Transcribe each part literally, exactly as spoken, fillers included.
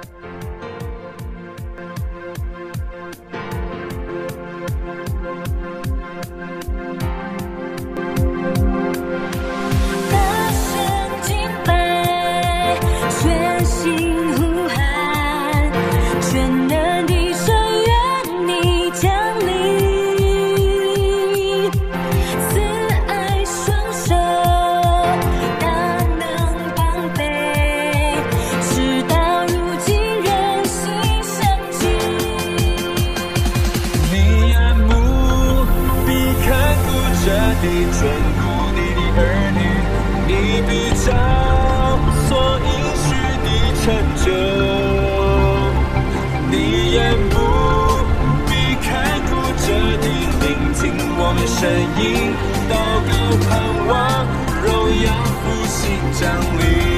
声音，祷告盼望，荣耀复兴降临。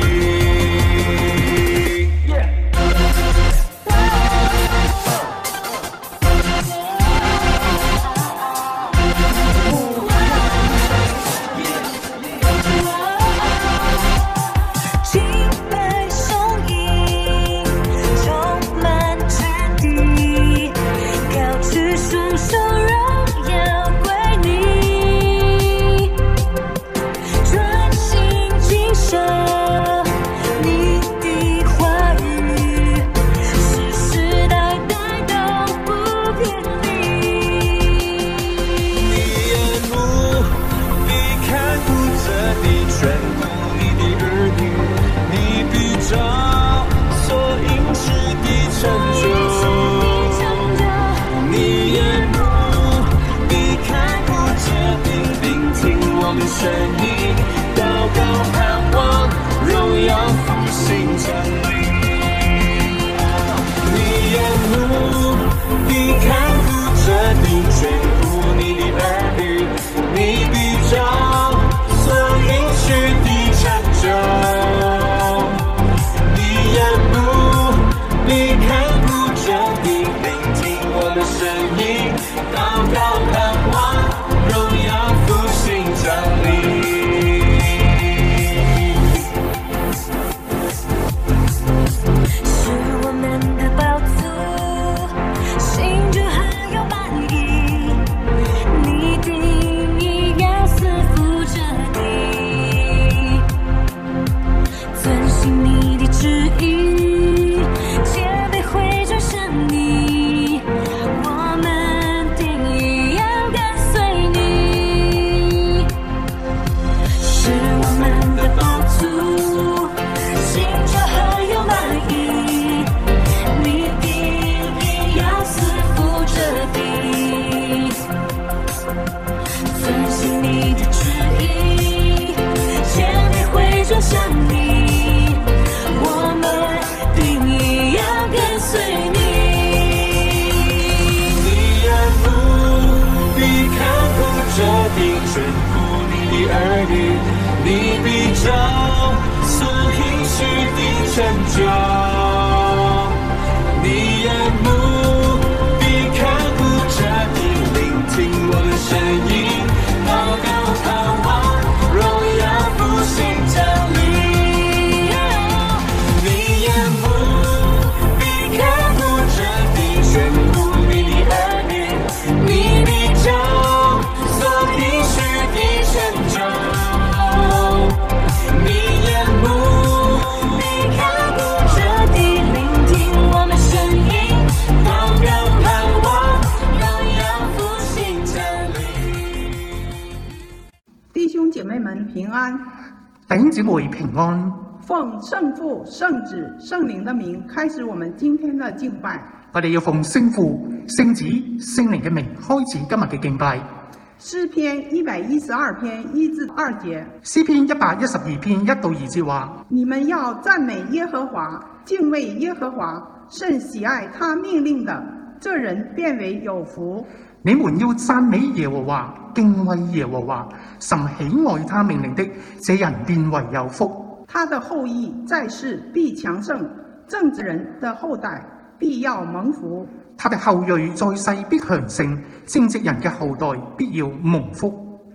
敬拜声音充满全地，高举双手。声音，祷告盼望，荣耀复兴降临。你眼目必看顾着你，眷顾你的儿女，你必照所应许的成就。你眼目必看顾着你，聆听我的声音，祷告盼望，荣耀复兴降临。你必照所应许的成就，你眼目必看顾着你，聆听我的声音，祷告盼望，荣耀复兴降临。你眼目必看顾着你，眷顾你的儿女，你必照所应许的成就。 弟兄姐妹们平安， 弟兄姊妹平安。 奉圣父、圣子、圣灵的名，开始我们今天的敬拜。 我哋要奉聖父、聖子、聖靈嘅名，開始今日嘅敬拜。 詩篇一百一十二篇一至二節。 詩篇一百一十二篇一到二節話： 你們要讚美耶和華，敬畏耶和華，甚喜愛他命令的，這人便為有福。 你們要讚美耶和華，敬畏耶和華，甚喜愛他命令的，這人便為有福。 他的後裔在世必強盛，正直人的後代必要蒙福。 他的後裔在世必強盛，正直人嘅後代必要蒙福。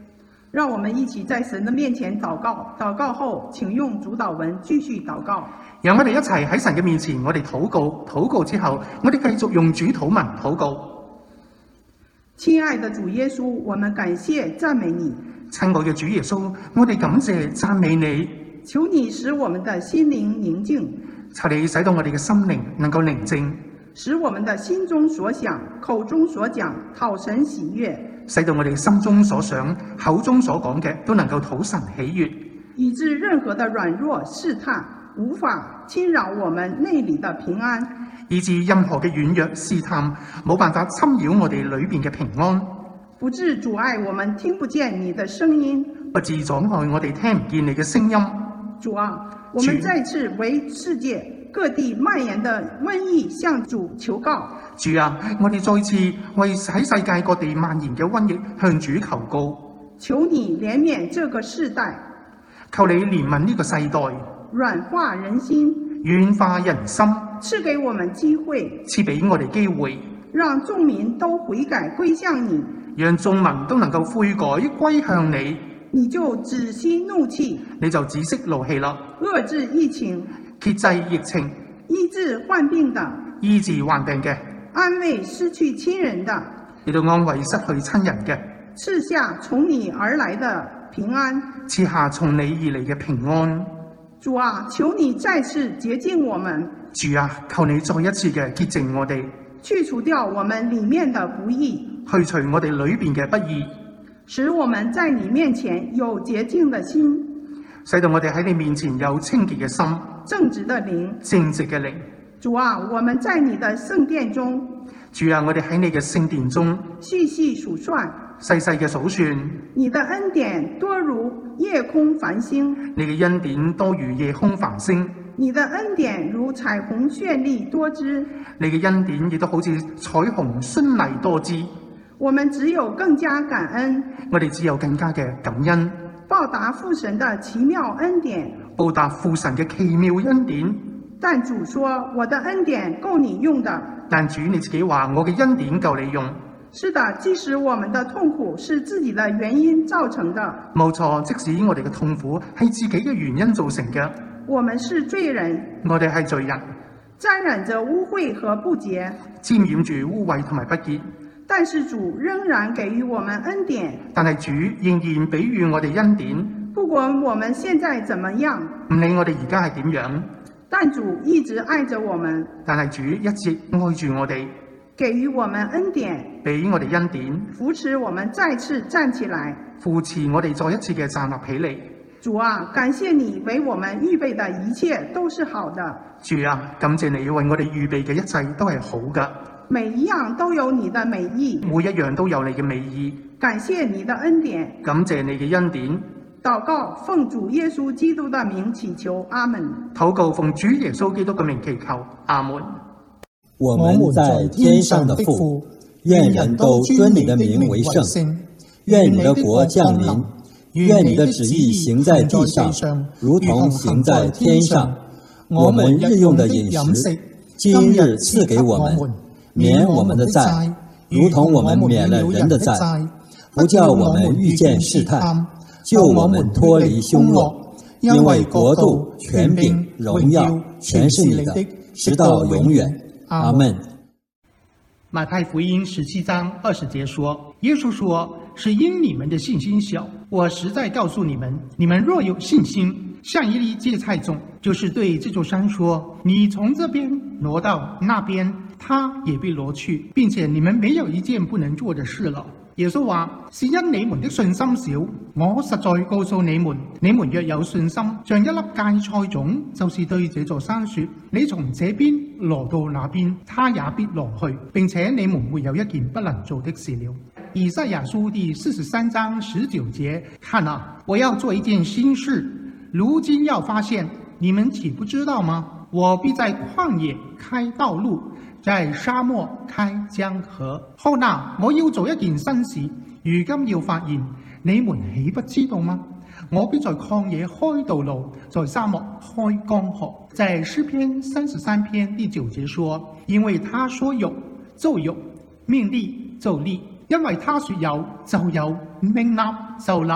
让我们一起在神的面前禱告，禱告後請用主禱文繼續禱告。 讓我哋一齊喺神嘅面前，我哋禱告，禱告之後，我哋繼續用主禱文禱告。 親愛的主耶穌，我們感謝讚美你。 親愛嘅主耶穌，我哋感謝讚美你。 求你使我們的心靈寧靜， 求你使到我哋嘅心靈能夠寧靜， 使我們的心中所想、口中所講討神喜悅， 使到我哋心中所想、口中所講嘅都能夠討神喜悅， 以致任何的軟弱試探無法侵擾我們內裏的平安， 以致任何嘅軟弱試探冇辦法侵擾我哋裏邊嘅平安， 不致阻礙我們聽不見你的聲音， 不致阻礙我哋聽唔見你嘅聲音。 主啊，我們再次為世界各地蔓延的瘟疫向主求告。 主啊，我哋再次為喺世界各地蔓延嘅瘟疫向主求告。 求你憐憫這個世代， 求你憐憫呢個世代， 軟化人心， 軟化人心， 賜給我們機會， 賜俾我哋機會， 讓眾民都悔改歸向你， 讓眾民都能夠悔改歸向你。 你就止息怒氣， 你就止息怒氣啦， 遏制疫情， 遏制疫情， 醫治患病的， 醫治患病嘅， 安慰失去親人的， 亦都安慰失去親人嘅， 賜下從你而來的平安， 賜下從你而嚟嘅平安。 主啊，求你再次潔淨我們， 主啊，求你再一次嘅潔淨我哋， 去除掉我們裡面的不義， 去除我哋裏邊嘅不義， 使我們在你面前有潔淨的心， 使到我哋喺你面前有清潔嘅心， 正直的靈， 正直嘅靈。 主啊，我們在你的聖殿中， 主啊，我哋喺你嘅聖殿中細細數算， 細細嘅數算， 你的恩典多如夜空繁星， 你嘅恩典多如夜空繁星， 你的恩典如彩虹絢麗多姿， 你嘅恩典亦都好似彩虹絢麗多姿。 我們只有更加感恩， 我哋只有更加嘅感恩， 報答父神的奇妙恩典， 報答父神嘅奇妙恩典。 但主說，我的恩典夠你用的。 但主你自己話，我嘅恩典夠你用。 是的，即使我們的痛苦是自己的原因造成的， 冇錯，即使我哋嘅痛苦係自己嘅原因造成嘅。 我們是罪人， 我哋係罪人， 沾染着污穢和不潔， 沾染住污穢同埋不潔。 但是主仍然給予我們恩典， 但係主仍然俾予我哋恩典， 不管我們現在怎麼樣， 唔理我哋而家係點樣， 但主一直愛着我們， 但係主一直愛住我哋， 給予我們恩典， 俾我哋恩典， 扶持我們再次站起來， 扶持我哋再一次嘅站立起嚟。 主啊，感謝你為我們預備的一切都是好的。 主啊，感謝你為我哋預備嘅一切都係好㗎， 每一樣都有你的美意， 每一樣都有你嘅美意。 感謝你的恩典， 感謝你嘅恩典。 禱告奉主耶穌基督的名祈求，阿門。 禱告奉主耶穌基督嘅名祈求，阿門。 我們在天上的父，願人都尊你的名為聖，願你的國降臨，願你的旨意行在地上，如同行在天上。我們日用的飲食，今日賜給我們，免我們的債，如同我們免了人的債，不叫我們遇見試探，救我們脫離兇惡。因為國度、權柄、榮耀，全是你的，直到永遠。阿門。 馬太福音十七章二十節說，耶穌說，是因你們的信心小。我實在告訴你們，你們若有信心，像一粒芥菜種，就是對這座山說，你從這邊挪到那邊，它也必挪去，並且你們沒有一件不能做的事了。耶穌話：是因你們的信心少。我實在告訴你們，你們若有信心，像一粒芥菜種，就是對這座山說：你從這邊挪到那邊，它也必挪去，並且你們沒有一件不能做的事了。以賽亞書第四十三章十九節：看啊，我要做一件新事，如今要發現，你們豈不知道嗎？我必在曠野開道路，在沙漠開江河。看哪，我要做一件新事，如今要發現，你們豈不知道嗎？我必在曠野開道路，在沙漠開江河。在詩篇三十三篇第九節說：因為他說有，就有；命立就立。因為他說有，就有；命立就立。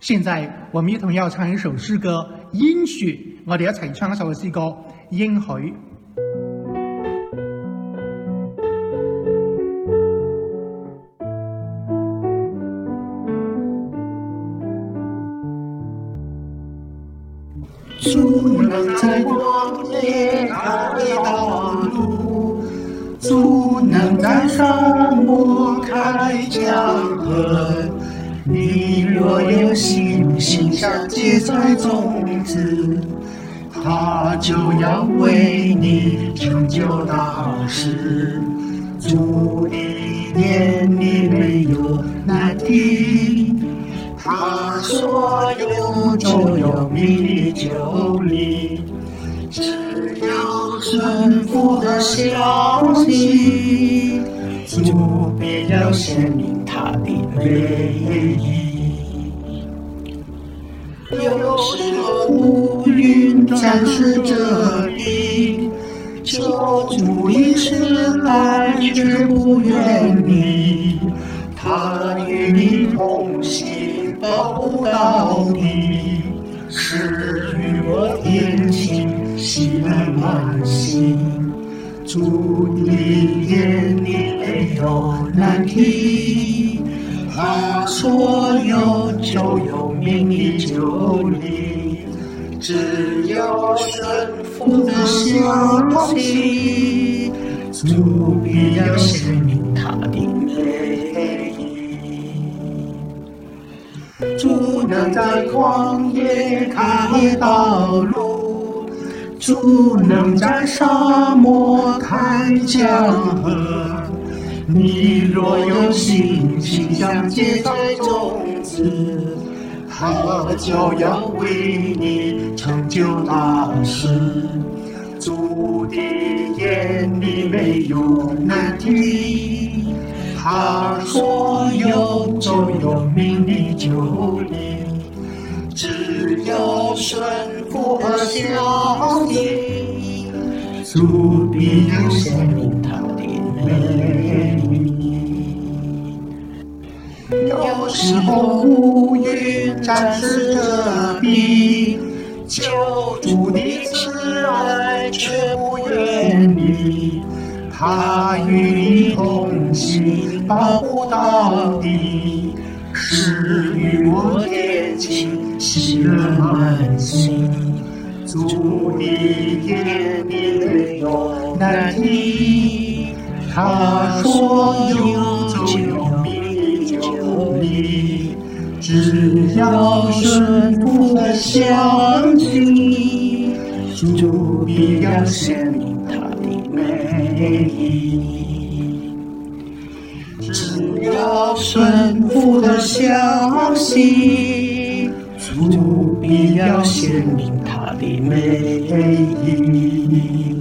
现在我们一同要唱一首诗歌《應許》，我哋一齊唱一首嘅詩歌《應許》。 主能在旷野開道路，主能在沙漠開江河。你若有信心像芥菜種子，他就要為你成就大事。主的眼裡沒有難題，他說有就有，命裡就靈，只要順服和相信，主必要顯明他的美意。有時候烏雲暫時遮蔽，救主的慈愛卻不遠離，他與你同行，保護到底，是與我天晴，喜樂滿心。主的眼裡沒有難題，他說有就有，命裡就靈，只要順服的相信，主必要顯明他的美意。主能在曠野開道路，主能在沙漠開江河。你若有信心像芥菜種子，他就要為你成就大事。主的眼裡沒有難題，他說有就有，命裡就靈，只要順服和相信，主必要顯明他的美意。有時候烏雲暫時遮蔽，救主的慈愛卻不遠離，他與你同行，保護到底，是與我天晴，喜樂滿心。主的眼裡沒有難題，他說有就有，命裡就靈，只要順服和相信，主必要顯明他的美意。只要順服和相信，主必要顯明他的美意。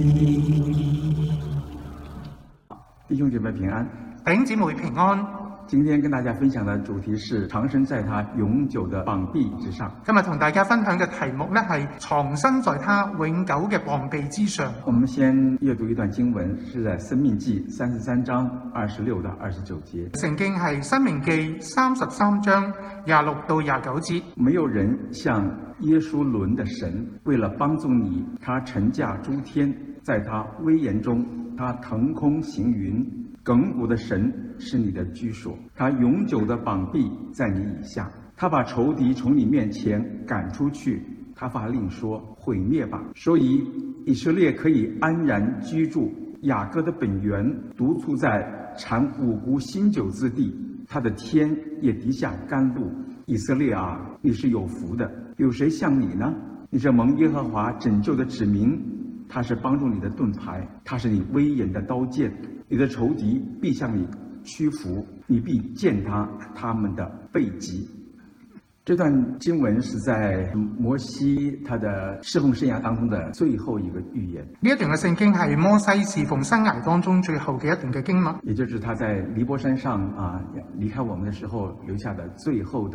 弟兄姐妹平安， 弟兄姊妹平安。 今天跟大家分享的主題是藏身在他永久的膀臂之上。 今日同大家分享嘅題目呢係藏身在他永久嘅膀臂之上。 我們先閱讀一段經文，是在《申命記》三十三章二十六到二十九節。 聖經係《申命記》三十三章廿六到廿九節。 沒有人像耶書崙的神，為了幫助你，他乘駕諸天，在他威嚴中，他騰空行雲。亘古的神是你的居所，他永久的膀臂在你以下，他把仇敵從你面前趕出去，他發令說毀滅吧。所以以色列可以安然居住，雅各的本源獨處在產五穀新酒之地，他的天也滴下甘露。以色列啊，你是有福的，有誰像你呢？你是蒙耶和華拯救的子民，他是幫助你的盾牌，他是你威嚴的刀劍。你的仇敵必向你屈服，你必踐踏他們的背脊。這段經文是在摩西他的侍奉生涯當中的最後一個預言。 呢一段嘅聖經係摩西侍奉生涯當中最後嘅一段嘅經文， 也就是他在尼波山上啊離開我們的時候留下的最後的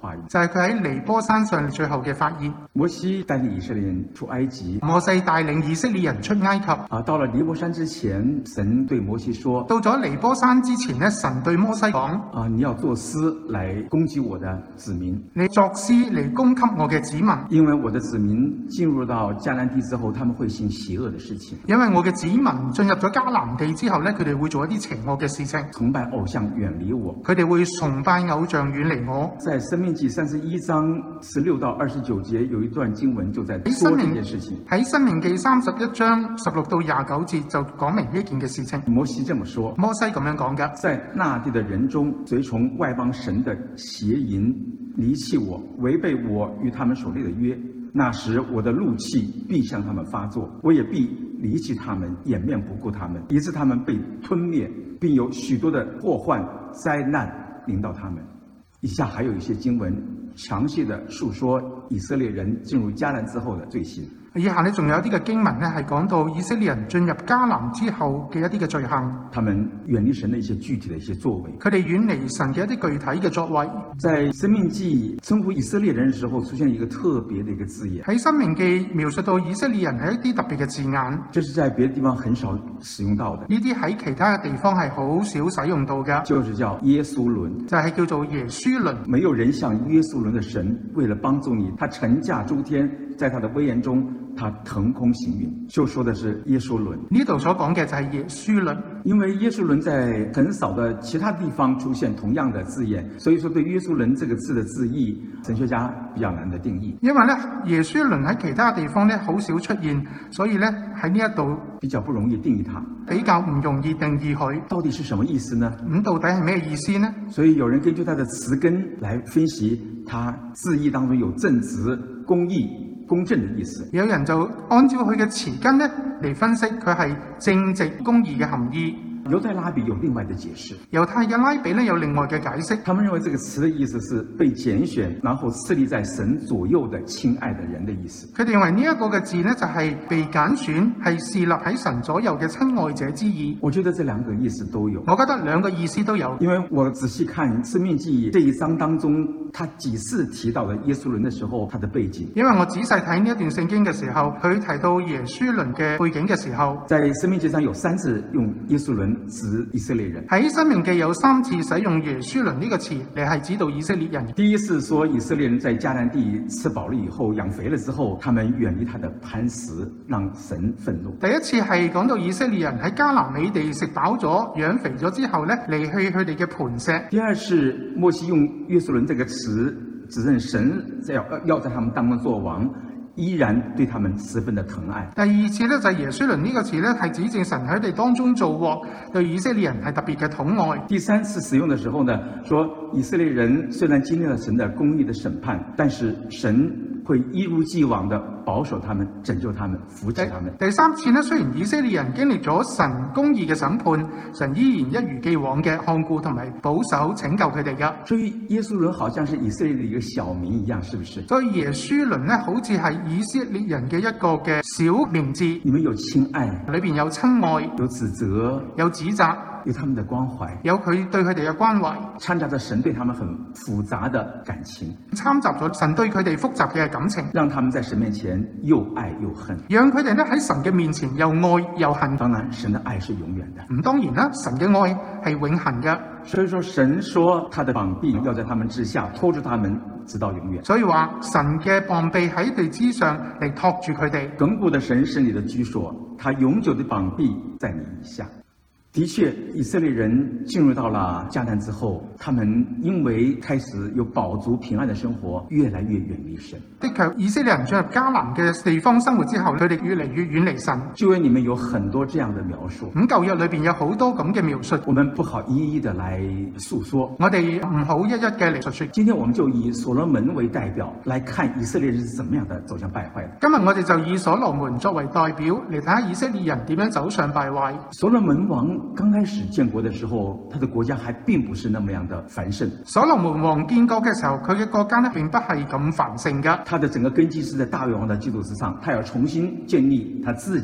话语， 就係佢喺尼波山上最後嘅發言。 摩西帶領以色列人出埃及， 摩西帶領以色列人出埃及。 啊，到了尼波山之前，神對摩西說： 到咗尼波山之前呢，神對摩西講： 啊，你要作詩來攻擊我的子民， 你作詩嚟攻擊我嘅子民， 因為我的子民進入到迦南地之後，他們會行邪惡的事情。 因為我嘅子民進入咗迦南地之後呢，佢哋會做一啲邪惡嘅事情， 崇拜偶像，遠離我。 佢哋會崇拜偶像，遠離我。 在申命記三十一章十六到二十九節有一段經文就在說這件事情。 喺申命記三十一章十六到廿九節就講明呢件嘅事情。 摩西這麼說， 摩西咁樣講㗎， 在那地的人中，隨從外邦神的邪淫，離棄我，違背我與他們所立的約，那時我的怒氣必向他們發作，我也必離棄他們，掩面不顧他們，以致他們被吞滅，並有許多的禍患災難臨到他們。以下還有一些經文詳細的述說以色列人進入迦南之後的罪行。 以下呢仲有一啲嘅經文呢係講到以色列人進入迦南之後嘅一啲嘅罪行。 他們遠離神的一些具體的一些作為。 佢哋遠離神嘅一啲具體嘅作為。 在申命記稱呼以色列人嘅時候，出現一個特別的一個字眼。 喺申命記描述到以色列人係一啲特別嘅字眼。 這是在別的地方很少使用到的。 呢啲喺其他嘅地方係好少使用到嘅。 就是叫耶書崙， 就係叫做耶書崙。 沒有人像耶書崙的神，為了幫助你，他乘駕諸天，在他的威嚴中，他騰空行雲，就說的是耶書崙。 呢度所講嘅就係耶書崙， 因為耶書崙在很少的其他地方出現同樣的字眼，所以說對耶書崙這個字的字義，神學家比較難的定義。 因為咧耶書崙喺其他地方咧好少出現，所以咧喺呢一度比較不容易定義它， 比較唔容易定義佢。 到底是什麼意思呢？ 咁到底係咩意思呢？ 所以有人根據它的詞根來分析，它字義當中有正直、公義、公正的意思。 有人就按照佢嘅詞根咧嚟分析，佢係正直公義嘅含義。 猶太拉比有另外的解釋， 猶太嘅拉比咧有另外嘅解釋。 他們認為這個詞的意思是被揀選，然後侍立在神左右的親愛的人的意思。 佢哋認為呢一個嘅字呢，就係被揀選，係侍立喺神左右嘅親愛者之意。 我覺得這兩個意思都有。 我覺得兩個意思都有， 因為我仔細看申命記這一章當中，他幾次提到的耶書崙的時候，他的背景。 因為我仔細睇呢一段聖經嘅時候，佢提到耶書崙嘅背景嘅時候， 在申命記上有三次用耶書崙指以色列人。 喺申命記有三次使用耶書崙呢個詞嚟係指導以色列人。 第一次說以色列人在迦南地吃飽了以後，養肥了之後，他們遠離他的磐石，讓神憤怒。 第一次係講到以色列人喺迦南美地食飽咗、養肥咗之後呢，離去佢哋嘅磐石。 第二次摩西用耶書崙這個詞指認神要要在他們當中做王，依然對他們十分的疼愛。 第二次呢，就係耶書崙呢個詞呢，係指證神喺佢哋當中做王，對以色列人係特別嘅疼愛。 第三次使用的時候呢，說以色列人雖然經歷了神的公義的審判，但是神會一如既往的保守他們、拯救他們、扶持他們。 第三次呢，雖然以色列人經歷咗神公義嘅審判，神依然一如既往嘅看顧同埋保守拯救佢哋㗎。 所以耶書崙好像是以色列的一個小名一樣，是不是？ 所以耶書崙呢，好似係以色列人嘅一個嘅小名字。 你們有親愛， 裏邊有親愛， 有指責， 有指責， 有他們的關懷， 有佢對佢哋嘅關懷， 摻雜着神對他們很複雜的感情， 摻雜咗神對佢哋複雜嘅感情， 讓他們在神面前又愛又恨， 讓佢哋咧喺神嘅面前又愛又恨。 當然，神的愛是永遠的。 咁當然啦，神嘅愛係永恆嘅。 所以說，神說他的膀臂要在他們之下拖住他們，直到永遠。 所以話神嘅膀臂喺佢哋之上嚟托住佢哋。 亘古的神是你的居所，他永久的膀臂在你以下。的確，以色列人進入到了迦南之後，他們因為開始有飽足平安的生活，越來越遠離神。 的確，以色列人進入迦南嘅地方生活之後，佢哋越嚟越遠離神。 舊約裡面有很多這樣的描述， 咁舊約裏邊有好多咁嘅描述， 我們不好一一的來述說。 我哋唔好一一嘅嚟述說。 今天我們就以所羅門為代表，來看以色列人是怎麼樣的走向敗壞的。 今日我哋就以所羅門作為代表嚟睇下以色列人點樣走上敗壞。 所羅門王剛開始建國的時候，他的國家還並不是那麼樣的繁盛。 所羅門王建國嘅時候，佢嘅國家呢並不係咁繁盛㗎。 他的整個根基是在大衛王的基礎之上，他要重新建立他自己的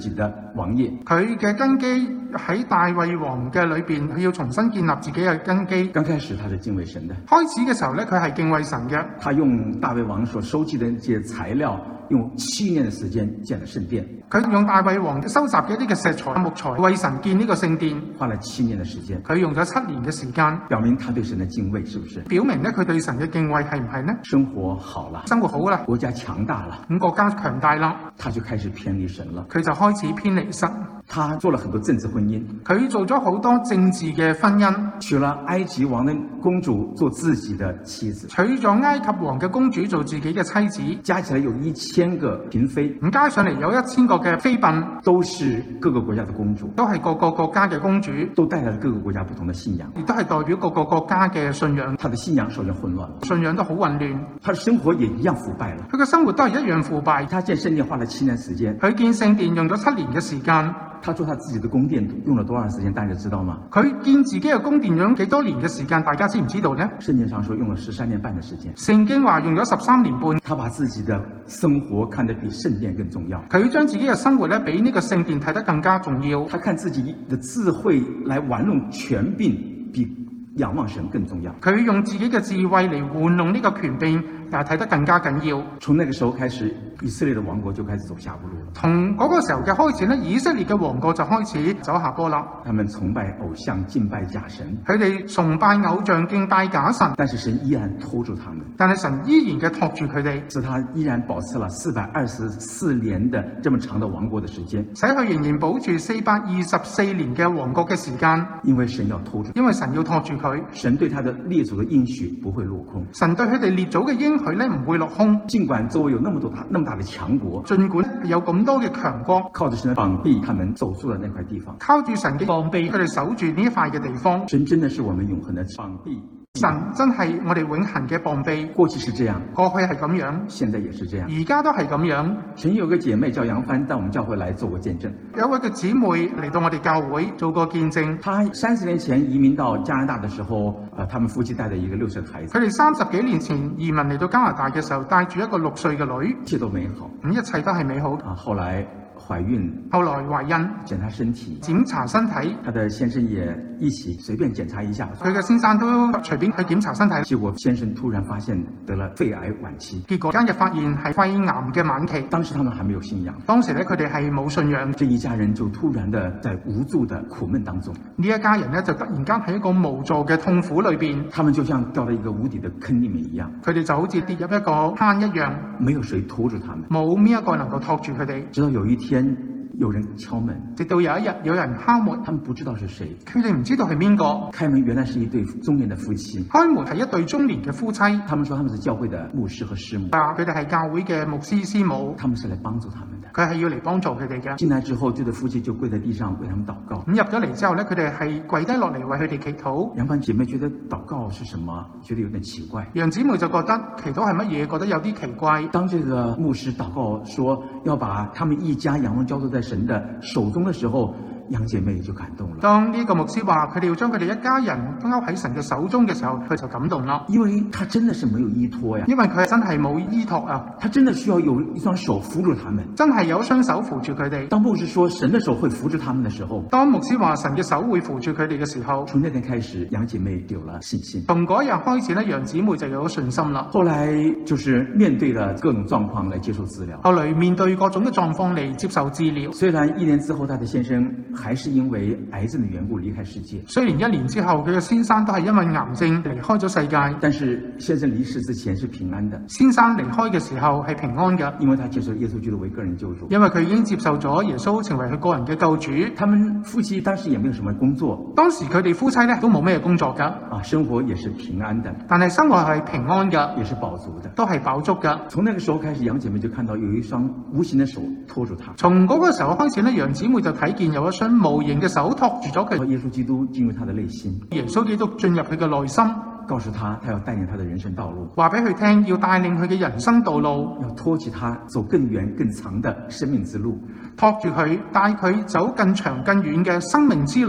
王业。 佢嘅根基喺大衛王嘅裏邊，佢要重新建立自己嘅根基。 剛開始他是敬畏神的， 開始嘅時候咧，佢係敬畏神嘅。 他用大衛王所收集的這些材料，用七年的時間建了聖殿。 佢用大衛王收集嘅一啲嘅石材木材，為神建呢個聖殿， 花了七年的時間。 佢用咗七年嘅時間， 表明他對神的敬畏，是不是？ 表明咧佢對神嘅敬畏係唔係呢？ 生活好了， 生活好啦， 國家強大了， 咁國家強大啦， 他就開始偏離神了。 佢就開始偏離神。 他做了很多政治婚姻， 佢做咗好多政治嘅婚姻， 娶了埃及王的公主做自己的妻子， 娶咗埃及王嘅公主做自己嘅妻子， 加起來有一千個嬪妃， 咁加上嚟有一千個嘅妃嬪， 都是各個國家的公主， 都係各個國家嘅公主， 都帶來了各個國家不同的信仰， 亦都係代表各個國家嘅信仰。 他的信仰首先混亂了， 信仰都好混亂， 他的生活也一樣腐敗了， 佢嘅生活都係一樣腐敗。 他建聖殿花了七年時間， 佢建聖殿用咗七年嘅時間。 他做他自己的宮殿用了多少時間，大家知道嗎？ 佢建自己嘅宮殿用幾多年嘅時間，大家知唔知道呢？ 聖經上說用了十三年半的時間。 聖經話用咗十三年半。 他把自己的生活看得比聖殿更重要。 佢將自己嘅生活咧，比呢個聖殿睇得更加重要。 他看自己的智慧來玩弄權柄，比仰望神更重要。 佢用自己嘅智慧嚟玩弄呢個權柄，但係睇得更加緊要。 從那個時候開始，以色列的王國就開始走下坡路了。 從嗰個時候嘅開始咧，以色列嘅王國就開始走下坡啦。 他們崇拜偶像，敬拜假神。 佢哋崇拜偶像，敬拜假神。 但是神依然拖住他們。 但係神依然嘅托住佢哋， 使他依然保持了四百二十四年的這麼長的王國的時間。 使佢仍然保住四百二十四年嘅王國嘅時間。 因為神要拖住， 因為神要托住佢。 神對他的列祖的應許不會落空。 神對佢哋列祖嘅應許咧唔會落空。 儘管周圍有那麼多大那麼大的強國， 儘管有咁多嘅強國， 靠着神的膀臂，他們守住了那塊地方。 靠住神嘅膀臂，佢哋守住呢一塊嘅地方。 神真的是我們永恆的膀臂。 神真係我哋永恆嘅膀臂。 過去是這樣， 過去係咁樣， 現在也是這樣， 而家都係咁樣。 曾有個姐妹叫楊帆到我們教會來做過見證。 有一位嘅姊妹嚟到我哋教會做過見證。 她三十年前移民到加拿大的時候，呃，他們夫妻帶着一個六歲的孩子。 佢哋三十幾年前移民嚟到加拿大嘅時候，帶住一個六歲嘅女， 一切都美好， 咁一切都係美好。 啊，後來懷孕， 後來懷孕， 檢查身體， 檢查身體， 她的先生也一起隨便檢查一下， 佢嘅先生都隨便去檢查身體， 結果先生突然發現得了肺癌晚期， 結果間日發現係肺癌嘅晚期。 當時他們還沒有信仰， 當時咧佢哋係冇信仰， 這一家人就突然的在無助的苦悶當中， 呢一家人咧就突然間喺一個無助嘅痛苦裏邊， 他們就像掉到一個無底的坑裏面一樣， 佢哋就好似跌入一個坑一樣， 沒有誰拖住他們， 冇邊一個能夠托住佢哋。 直到有一天有人敲門， 直到有一日有人敲門， 他們不知道是誰， 佢哋唔知道係邊個。 開門原來是一對中年的夫妻， 開門係一對中年嘅夫妻。 他們說他們是教會的牧師和師母， 啊，佢哋係教會嘅牧師師母， 他們是來幫助他們的。 佢係要嚟幫助佢哋嘅。 進來之後，這對夫妻就跪在地上為他們禱告。 咁入咗嚟之後咧，佢哋係跪低落嚟為佢哋祈禱。 楊帆姐妹覺得禱告是什麼？覺得有點奇怪。 楊姊妹就覺得祈禱係乜嘢？覺得有啲奇怪。 當這個牧師禱告說要把他們一家仰望交托在神的手中的時候，楊姐妹就感動了。 當呢個牧師話佢哋要將佢哋一家人勾喺神嘅手中嘅時候，佢就感動啦。 因為他真的是沒有依託呀， 因為佢真係冇依託啊， 他真的需要有一雙手扶住他們。 真係有雙手扶住佢哋。 當牧師說神的手會扶住他們的時候， 當牧師話神嘅手會扶住佢哋嘅時候， 從那天開始，楊姐妹有了信心。 從嗰日開始咧，楊姊妹就有咗信心啦。 後來就是面對了各種狀況來接受治療。 後來面對各種嘅狀況嚟接受治療。 雖然一年之後，他的先生還是因為癌症的緣故離開世界。 雖然一年之後佢嘅先生都係因為癌症離開咗世界， 但是先生離世之前是平安的。 先生離開嘅時候係平安嘅， 因為他接受耶穌基督為個人救主。 因為佢已經接受咗耶穌成為佢個人嘅救主。 他們夫妻當時也沒有什麼工作， 當時佢哋夫妻咧都冇咩工作㗎， 啊，生活也是平安的。 但係生活係平安嘅， 也是飽足的， 都係飽足嘅。 從那個時候開始，楊姐妹就看到有一雙無形的手拖住她。 從嗰個時候開始咧，楊姊妹就睇見有一雙無形嘅手托住咗佢。 耶穌基督進入她的內心， 耶穌基督進入佢嘅內心， 告訴她，他要帶領她的人生道路， 話俾佢聽，要帶領佢嘅人生道路， 要拖起她走更遠更長的生命之路， 托住佢，帶佢走更長更遠嘅生命之路。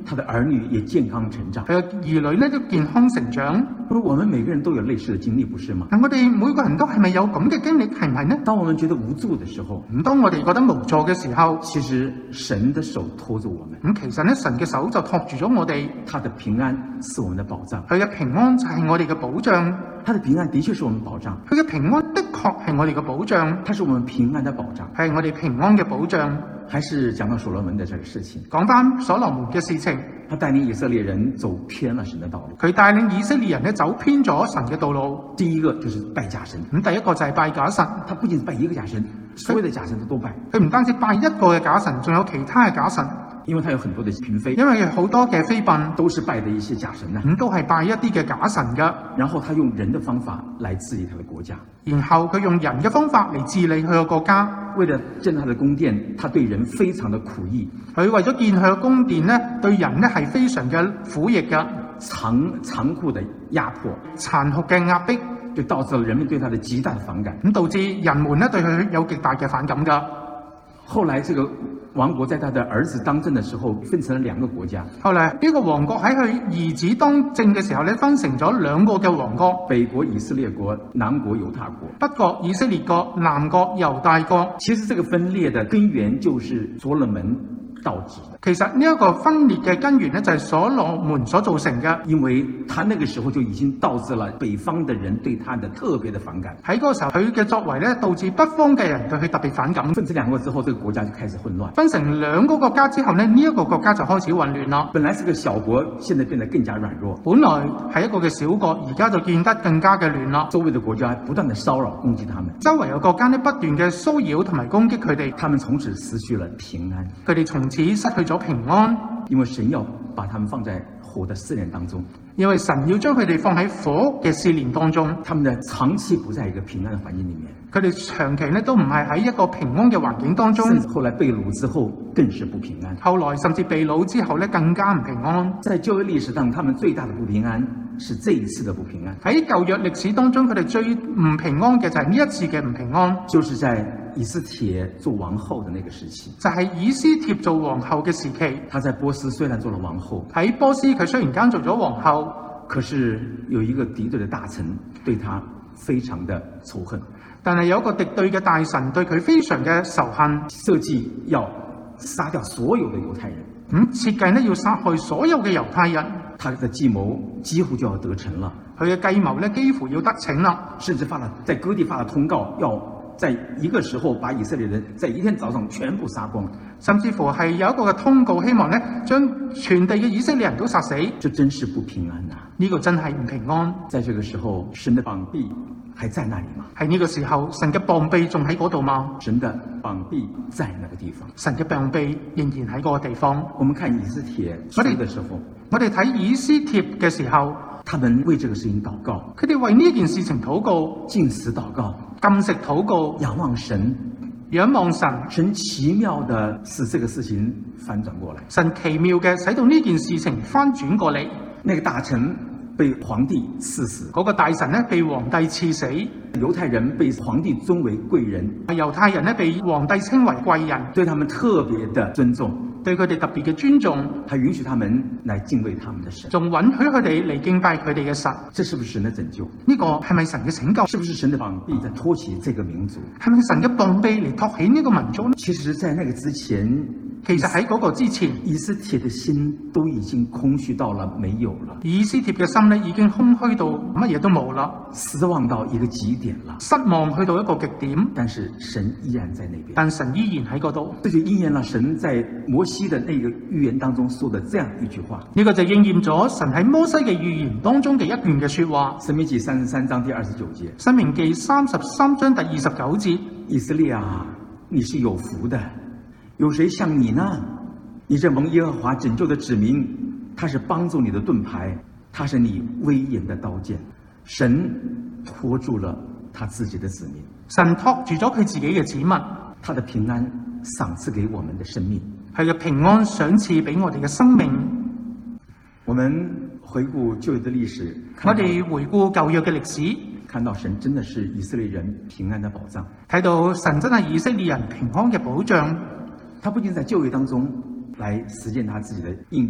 他的儿女也健康成長。 佢嘅兒女咧都健康成長。 不是我們每個人都有類似的經歷，不是嗎？ 但我哋每個人都係咪有咁嘅經歷，係唔係呢？ 當我們覺得無助的時候， 唔當我哋覺得無助嘅時候， 其實神的手拖住我們。 咁其實咧，神嘅手就托住咗我哋。 他的平安是我們的保障， 佢嘅平安就係我哋嘅保障。 他的平安的確是我們保障， 佢嘅平安的確係我哋嘅保障， 它是我們平安的保障， 係我哋平安嘅保障。 還是講到所羅門的這個事情， 講翻所羅門嘅事情， 他帶領以色列人走偏了神的道路。 佢帶領以色列人咧走偏咗神嘅道路。 第一個就是拜假神， 咁第一個就係拜假神。 他不僅是拜一個假神，所有的假神都都拜。 佢唔單止拜一個嘅假神，仲有其他嘅假神。 因為他有很多的嬪妃， 因為好多嘅妃嬪都是拜的一些假神啊， 咁都係拜一啲嘅假神噶。 然後他用人的方法來治理他的國家， 然後佢用人嘅方法嚟治理佢個國家。 為了建他的宮殿，他對人非常的苦役。 佢為咗建佢嘅宮殿咧，對人咧係非常嘅苦役噶， 殘殘酷的壓迫， 殘酷嘅壓迫， 就導致了人們對他的極大的反感。 咁導致人們咧對佢有極大嘅反感噶。 後來這個王國在他的兒子當政的時候，分成了兩個國家。 後來呢個王國喺佢兒子當政嘅時候咧，分成咗兩個嘅王國， 北國以色列國，南國猶大國。 北國以色列國，南國猶大國。 其實這個分裂的根源就是所羅門導致的。 其實呢一個分裂嘅根源咧，就係所羅門所造成嘅， 因為他那個時候就已經導致了北方的人對他的特別的反感。 喺嗰個時候，佢嘅作為咧，導致北方嘅人對佢特別反感。 分成兩個之後，這個國家就開始混亂。 分成兩個國家之後呢，呢、這、一個國家就開始混亂啦。 本來是個小國，現在變得更加軟弱。 本來係一個嘅小國，而家就變得更加嘅亂啦。 周圍的國家不斷的騷擾攻擊他們， 周圍嘅國家呢不斷嘅騷擾同埋攻擊佢哋， 他們從此失去了平安。 佢哋從此失去咗平安。 因為神要把他們放在火的試煉當中， 因為神要將佢哋放喺火嘅試煉當中， 他們的長期不在一個平安的環境裡面， 佢哋長期呢都唔係喺一個平安嘅環境當中， 甚至後來被擄之後更是不平安。 後來甚至被擄之後呢更加唔平安。 在舊約歷史上，他們最大的不平安是這一次的不平安。 喺舊約歷史當中，佢哋最唔平安嘅就係呢一次嘅唔平安， 就是在以斯帖做王后的那個時期， 就係以斯帖做皇后嘅時期。 她在波斯雖然做了王后， 喺波斯佢雖然間做咗皇后， 可是有一個敵對的大臣對她非常的仇恨。 但係有一個敵對嘅大臣對佢非常嘅仇恨， 設計要殺掉所有的猶太人。 咁設計呢要殺害所有嘅猶太人， 他的計謀幾乎就要得逞了。 佢嘅計謀呢幾乎要得逞啦， 甚至發了在各地發了通告，要在一個時候把以色列人在一天早上全部殺光。 甚至乎係有一個嘅通告，希望呢將全地嘅以色列人都殺死。 這真是不平安啊！ 呢個真係唔平安。 在這個時候，神的膀臂還在那裡嗎？ 喺呢個時候，神嘅膀臂仲喺嗰度嗎？ 神的膀臂在那個地方， 神嘅膀臂仍然喺嗰個地方。 我們看以斯帖書的時候， 我哋睇以斯帖嘅時候， 他們為這個事情禱告， 佢哋為呢件事情禱告， 禁食禱告， 禁食禱告， 仰望神， 仰望神。 神奇妙的使這個事情翻轉過來， 神奇妙嘅使到呢件事情翻轉過嚟。 那個大臣被皇帝賜死， 嗰個大臣呢被皇帝賜死， 猶太人被皇帝尊為貴人， 猶太人呢被皇帝稱為貴人， 對他們特別的尊重， 對佢哋特別嘅尊重， 他允許他們來敬畏他們的神， 仲允許佢哋嚟敬拜佢哋嘅神。 這是不是神的拯救？ 呢個係咪神嘅拯救？ 是不是神的膀臂在托起這個民族？ 係咪神嘅膀臂嚟托起呢個民族呢？ 其實在那個之前， 其實喺嗰個之前， 以斯帖的心都已經空虛到了沒有了， 以斯帖嘅心呢已經空虛到乜嘢都冇啦， 失望到一個極點了， 失望去到一個極點。 但是神依然在那邊， 但神依然喺嗰度。 這就應驗了神在摩西的那個預言當中說的這樣一句話。 呢個就應驗咗神喺摩西嘅預言當中嘅一段嘅說話。 申命記三十三章第二十九節。 申命記三十三章第二十九節。 以色列啊，你是有福的，有誰像你呢？你這蒙耶和華拯救的子民，他是幫助你的盾牌，他是你威嚴的刀劍。神托住了他自己的子民， 神托住咗佢自己嘅子民， 他的平安賞賜給我們的生命， 佢嘅平安賞賜俾我哋嘅生命。 我們回顧舊約的歷史， 我哋回顧舊約嘅歷史， 看到神真的是以色列人平安的保障， 睇到神真係以色列人平安嘅保障。 他不僅在舊約當中來實踐他自己的應許，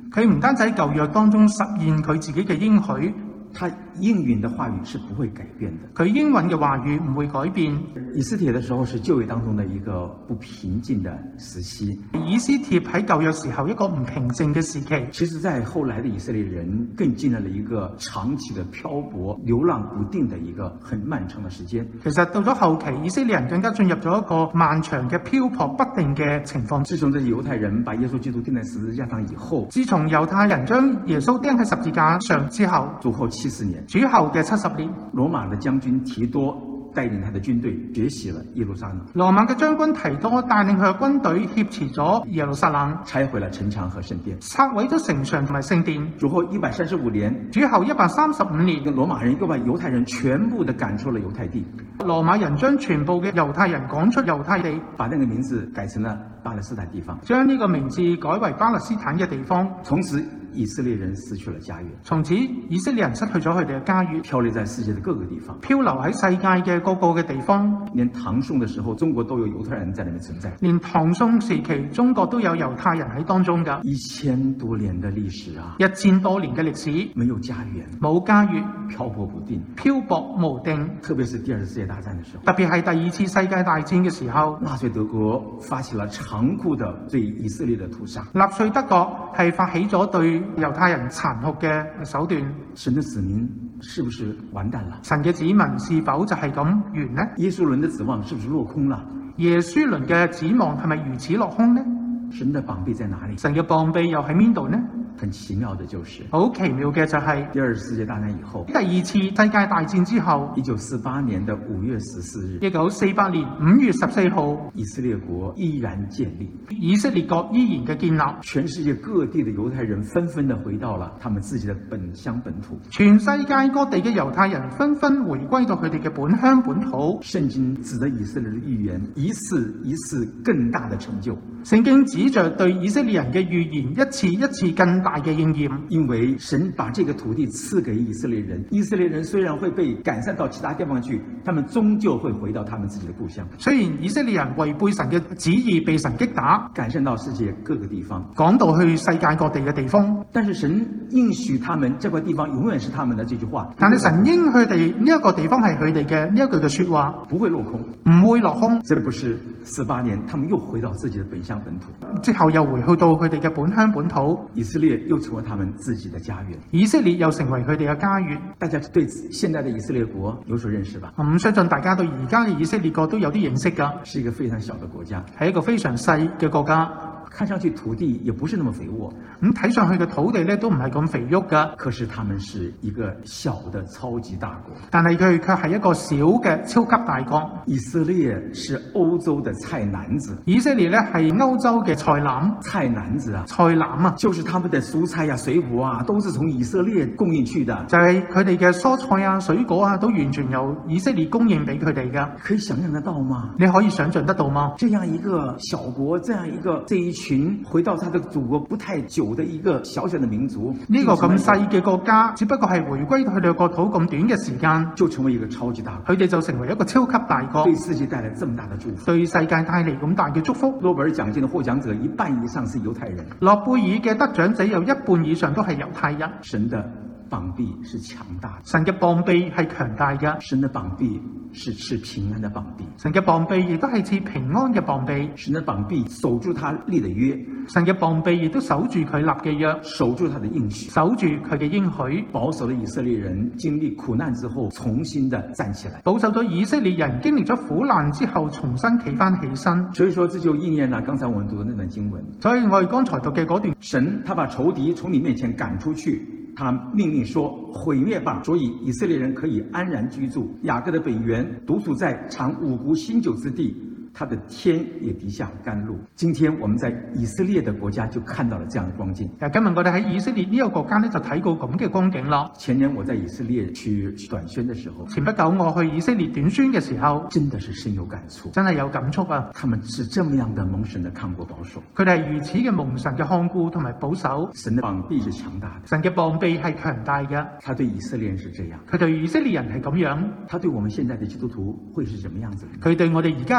佢唔單止喺舊約當中實現佢自己嘅應許， 他應允的話語是不會改變的。 佢應允嘅話語唔會改變。 以斯帖的時候是舊約當中的一個不平靜的時期。 以斯帖喺舊約時候一個唔平靜嘅時期。 其實在後來的以色列人更進入了一個長期的漂泊、流浪不定的一個很漫長的時間。 其實到咗後期，以色列人更加進入咗一個漫長嘅漂泊不定嘅情況。 自從這猶太人把耶穌基督釘在十字架上以後， 自從猶太人將耶穌釘喺十字架上之後， 主後七十年。 主後嘅七十年， 羅馬的將軍提多帶領他的軍隊奪取了耶路撒冷。 羅馬嘅將軍提多帶領佢嘅軍隊挾持咗耶路撒冷， 拆毀了城牆和聖殿， 拆毀咗城牆同埋聖殿。 主後一百三十五年， 主後一百三十五年， 羅馬人又把猶太人全部的趕出了猶太地。 羅馬人將全部嘅猶太人趕出猶太地， 把那個名字改成了巴勒斯坦地方， 將呢個名字改為巴勒斯坦嘅地方。 從此以色列人失去了家園， 從此以色列人失去咗佢哋嘅家園， 漂流在世界的各個地方， 漂流喺世界嘅各個嘅地方。 連唐宋的時候，中國都有猶太人在那邊存在。 連唐宋時期，中國都有猶太人喺當中㗎。 一千多年的歷史啊， 一千多年嘅歷史， 沒有家園， 冇家園， 漂泊不定， 漂泊無定。 特別是第二次世界大戰的時候， 特別係第二次世界大戰嘅時候， 納粹德國發起了殘酷的對以色列的屠殺。 納粹德國係發起咗對猶太人殘酷嘅手段。 神的子民是不是完蛋了？ 神嘅子民是否就係咁完呢？ 耶穌倫的指望是不是落空了？ 耶穌倫嘅指望係咪如此落空呢？ 神的膀臂在哪裏？ 神嘅膀臂又喺邊度呢？ 很奇妙的就是好奇妙嘅就係、是、 第二次世界大戰以後， 第二次世界大戰之後， 一九四八年的五月十四日， 一九四八年五月十四號， 以色列國依然建立， 以色列國依然嘅建立， 全世界各地的猶太人紛紛的回到了他們自己的本鄉本土， 全世界各地嘅猶太人紛紛回歸到佢哋嘅本鄉本土。 聖經指着以色列的預言，一次一次更大的成就。 聖經指着對以色列人嘅預言，一次一次更大嘅應驗。 因為神把這個土地賜給以色列人，以色列人雖然會被趕散到其他地方去，他們終究會回到他們自己的故鄉。 雖然以色列人違背神嘅旨意，被神擊打， 趕散到世界各個地方， 趕到去世界各地嘅地方， 但是神應許他們這塊地方永遠是他們的這句話。 但係神應佢哋呢一個地方係佢哋嘅呢一句嘅說話， 不會落空， 唔會落空。 這不是四八年，他們又回到自己的本鄉本土， 之後又回去到佢哋嘅本鄉本土， 以色列又成為他們自己的家園， 以色列又成為佢哋嘅家園。 大家對現在的以色列國有所認識吧？ 我唔相信大家對而家嘅以色列國都有啲認識㗎， 是一個非常小的國家， 係一個非常細嘅國家。 看上去土地也不是那麼肥沃， 咁睇上去嘅土地咧都唔係咁肥沃㗎。 可是他們是一個小的超級大國， 但係佢卻係一個小嘅超級大國。 以色列是歐洲的菜籃子， 以色列咧係歐洲嘅菜籃， 菜籃子啊， 菜籃啊， 就是他們的蔬菜呀、啊、水果啊，都是從以色列供應去的。 就係佢哋嘅蔬菜啊、水果啊，都完全由以色列供應俾佢哋㗎。 可以想象得到嗎？ 你可以想象得到嗎？ 這樣一個小國，這樣一個這一群回到他的祖國不太久的一個小小的民族， 呢個咁細嘅國家，只不過係回歸到佢哋嘅國土咁短嘅時間， 就成為一個超級大國。 佢哋就成為一個超級大國， 對世界帶來這麼大的祝福， 對世界帶嚟咁大嘅祝福。 諾貝爾獎金的獲獎者一半以上是猶太人， 諾貝爾嘅得獎者有一半以上都係猶太人。 神的膀臂是強大的， 神嘅膀臂係強大嘅， 神的膀臂是賜平安的膀臂， 神嘅膀臂亦都係賜平安嘅膀臂， 神的膀臂守住他立的約， 神嘅膀臂亦都守住佢立嘅約， 守住他的應許， 守住佢嘅應許， 保守了以色列人經歷苦難之後重新的站起來， 保守咗以色列人經歷咗苦難之後重新企翻起身。 所以說這就應驗了剛才我們讀的那段經文。 所以我哋剛才讀嘅嗰段， 神他把仇敵從你面前趕出去，他命令說毀滅吧，所以以色列人可以安然居住。雅各的本源獨處在嘗五穀新酒之地，他的天也滴下甘露。今天我們在以色列的國家就看到了這樣的光景。 今日我哋喺以色列呢個國家呢，就睇過咁嘅光景咯。 前年我在以色列去短宣的時候， 前不久我去以色列短宣嘅時候， 真的是深有感觸， 真係有感觸啊！ 他們是這麼樣的蒙神的看顧保守， 佢哋係如此嘅蒙神嘅看顧同埋保守。 神的膀臂是強大的， 神嘅膀臂係強大嘅。 他對以色列人是這樣， 佢對以色列人係咁樣， 他對我們現在的基督徒會是什麼樣子？ 佢對我哋而家嘅基督徒係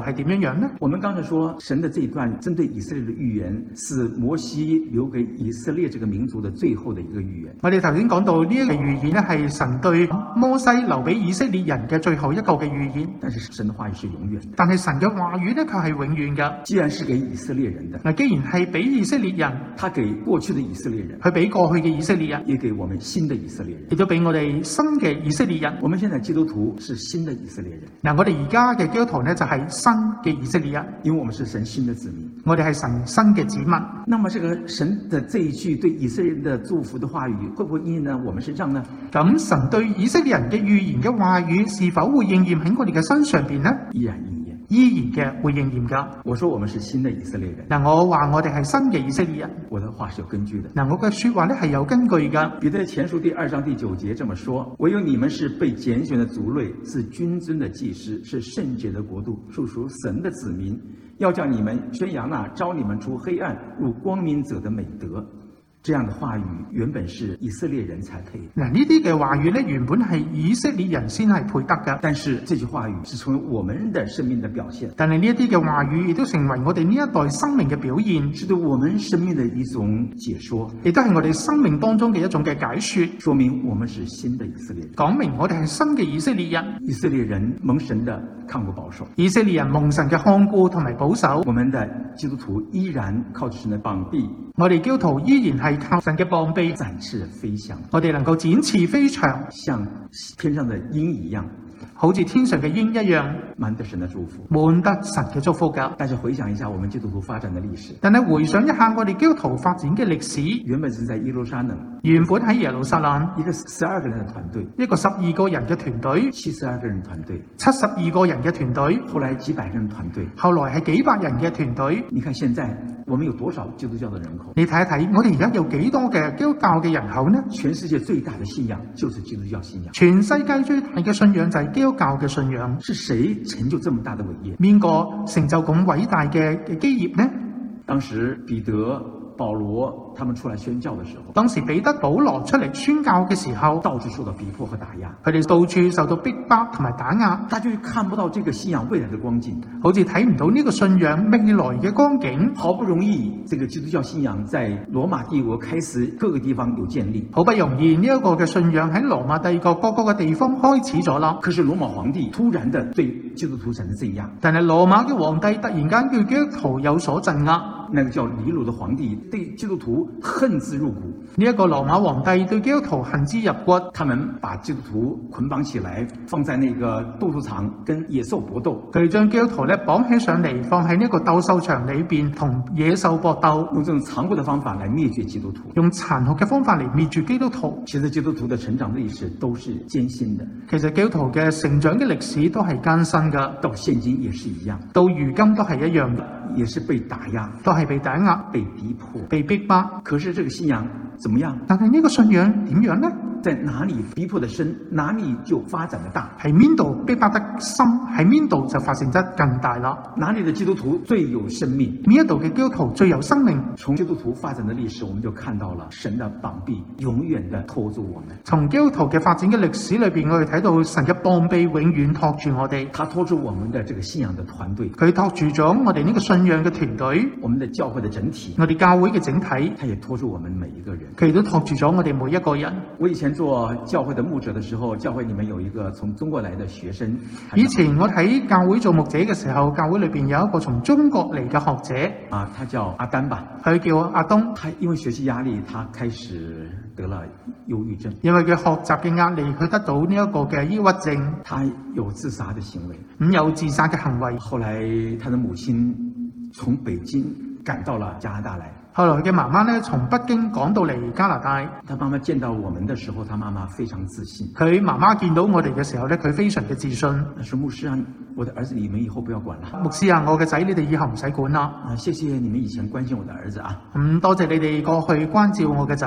係點樣樣呢？ 我們剛才說，神的這一段針對以色列的預言，是摩西留給以色列這個民族的最後的一個預言。 我哋頭先講到呢一個預言咧，係神對摩西留俾以色列人嘅最後一個嘅預言。 但是神的話語是永遠的。 但係神嘅話語咧，卻係永遠嘅。 既然是給以色列人的， 嗱，既然係俾以色列人， 他給過去的以色列人， 佢俾過去嘅以色列人， 也給我們新的以色列人， 亦都俾我哋新嘅以色列人。 我們現在基督徒是新的以色列人。 嗱，我哋而家嘅基督徒呢，就係新嘅以色列人， 因為我們是神新的子民， 我哋係神新嘅子民。 那麼這個神的這一句對以色列人的祝福的話語，會不會應驗在我們身上呢？ 咁神對以色列人嘅預言嘅話語，是否會應驗喺我哋嘅身上邊呢？ 依然應驗， 依然嘅會應驗噶。 我說我們是新的以色列人， 嗱，我話我哋係新嘅以色列人， 我的話是有根據的。 嗱，我嘅說話咧係有根據噶。 彼得前書第二章第九節這麼說：唯有你們是被揀選的族類，是君尊的祭司，是聖潔的國度，是屬神的子民，要叫你們宣揚那召你們出黑暗入光明者的美德。這樣的話語原本是以色列人才配。 嗱，呢啲嘅話語咧，原本係以色列人先係配得噶。 但是這句話語是成為我們的生命的表現。 但係呢一啲嘅話語亦都成為我哋呢一代生命嘅表現， 是對我們生命的一種解說， 亦都係我哋生命當中嘅一種嘅解說， 說明我們是新的以色列人， 講明我哋係新嘅以色列人。 以色列人蒙神的看顧保守， 以色列人蒙神嘅看顧同埋保守。 我們的基督徒依然靠着神的膀臂， 我哋基督徒依然係靠神嘅膀臂展翅飛翔， 我哋能夠展翅飛翔， 像天上的鷹一樣， 好似天上嘅鷹一樣， 滿得神的祝福， 滿得神嘅祝福噶。 大家回想一下我們基督徒發展的歷史， 但係回想一下我哋基督徒發展嘅歷史， 原本是在耶路撒冷， 原本喺耶路撒冷， 一個十二個人的團隊， 一個十二個人嘅團隊， 七十二個人團隊， 七十二個人嘅團隊， 後來幾百人團隊， 後來係幾百人嘅團隊。 你看現在我們有多少基督教的人口？ 你睇一睇，我哋而家有幾多嘅基督教嘅人口呢？ 全世界最大的信仰就是基督教信仰。 全世界最大嘅信仰就係基督教嘅信仰。 是誰成就這麼大的偉業？ 邊個成就咁偉大嘅嘅基業呢？ 當時彼得、保羅他們出來宣教的時候， 當時彼得、保羅出嚟宣教嘅時候， 到處受到逼迫和打壓， 佢哋到處受到逼迫同埋打壓， 大家就看不到這個信仰未來的光景， 好似睇唔到呢個信仰未來嘅光景。 好不容易，這個基督教信仰在羅馬帝國開始各個地方有建立， 好不容易呢一個嘅信仰喺羅馬帝國各個嘅地方開始咗啦。 可是羅馬皇帝突然的對基督徒產生鎮壓， 但係羅馬嘅皇帝突然間對基督徒有所鎮壓。 那個叫尼祿的皇帝對基督徒恨之入骨。 呢一個羅馬皇帝對基督徒恨之入骨， 他們把基督徒捆綁起來，放在那個鬥獸場跟野獸搏鬥。 佢將基督徒咧綁起上嚟，放喺呢個鬥獸場裏邊同野獸搏鬥， 用這種殘酷的方法來滅絕基督徒， 用殘酷嘅方法嚟滅絕基督徒。 其實基督徒的成長歷史都是艱辛的， 其實基督徒嘅成長嘅歷史都係艱辛噶， 到現今也是一樣， 到如今都係一樣嘅， 也是被打壓， 都係被打壓、 被逼迫、 被逼迫。 可是這個信仰怎麼樣？ 但係呢個信仰點樣呢？ 在哪裡逼迫得深，哪裡就發展得大。 喺邊度逼迫得深，喺邊度就發展得更大啦。 哪裡的基督徒最有生命？ 呢一度嘅基督徒最有生命。 從基督徒發展的歷史，我們就看到了神的膀臂永遠的拖住我們。 從基督徒嘅發展嘅歷史裏邊，我哋睇到神嘅膀臂永遠托住我哋。 他拖住我們的這個信仰的團隊， 佢托住咗我哋呢個信仰嘅團隊， 我們的教會的整體， 我哋教會嘅整體， 他也拖住我們每一個人。 佢亦都托住咗我哋每一個人。 我以前做教會的牧者的時候，教會裏面有一個從中國來的學生。 以前我喺教會做牧者嘅時候，教會裏邊有一個從中國嚟嘅學者， 啊，他叫阿丹吧， 佢叫阿東。 他因為學習壓力，他開始得了憂鬱症。 因為佢學習嘅壓力，佢得到呢一個嘅抑鬱症， 他有自殺的行為， 咁有自殺嘅行為。 後來他的母親從北京趕到了加拿大來。 後來嘅媽媽咧，從北京趕到嚟加拿大。 他媽媽見到我們的時候，他媽媽非常自信。 佢媽媽見到我哋嘅時候咧，佢非常嘅自信。 他說：牧師啊，我的兒子你們以後不要管了。 牧師啊，我嘅仔你哋以後唔使管啦。 啊，謝謝你們以前關心我的兒子啊。 咁多謝你哋過去關照我嘅仔。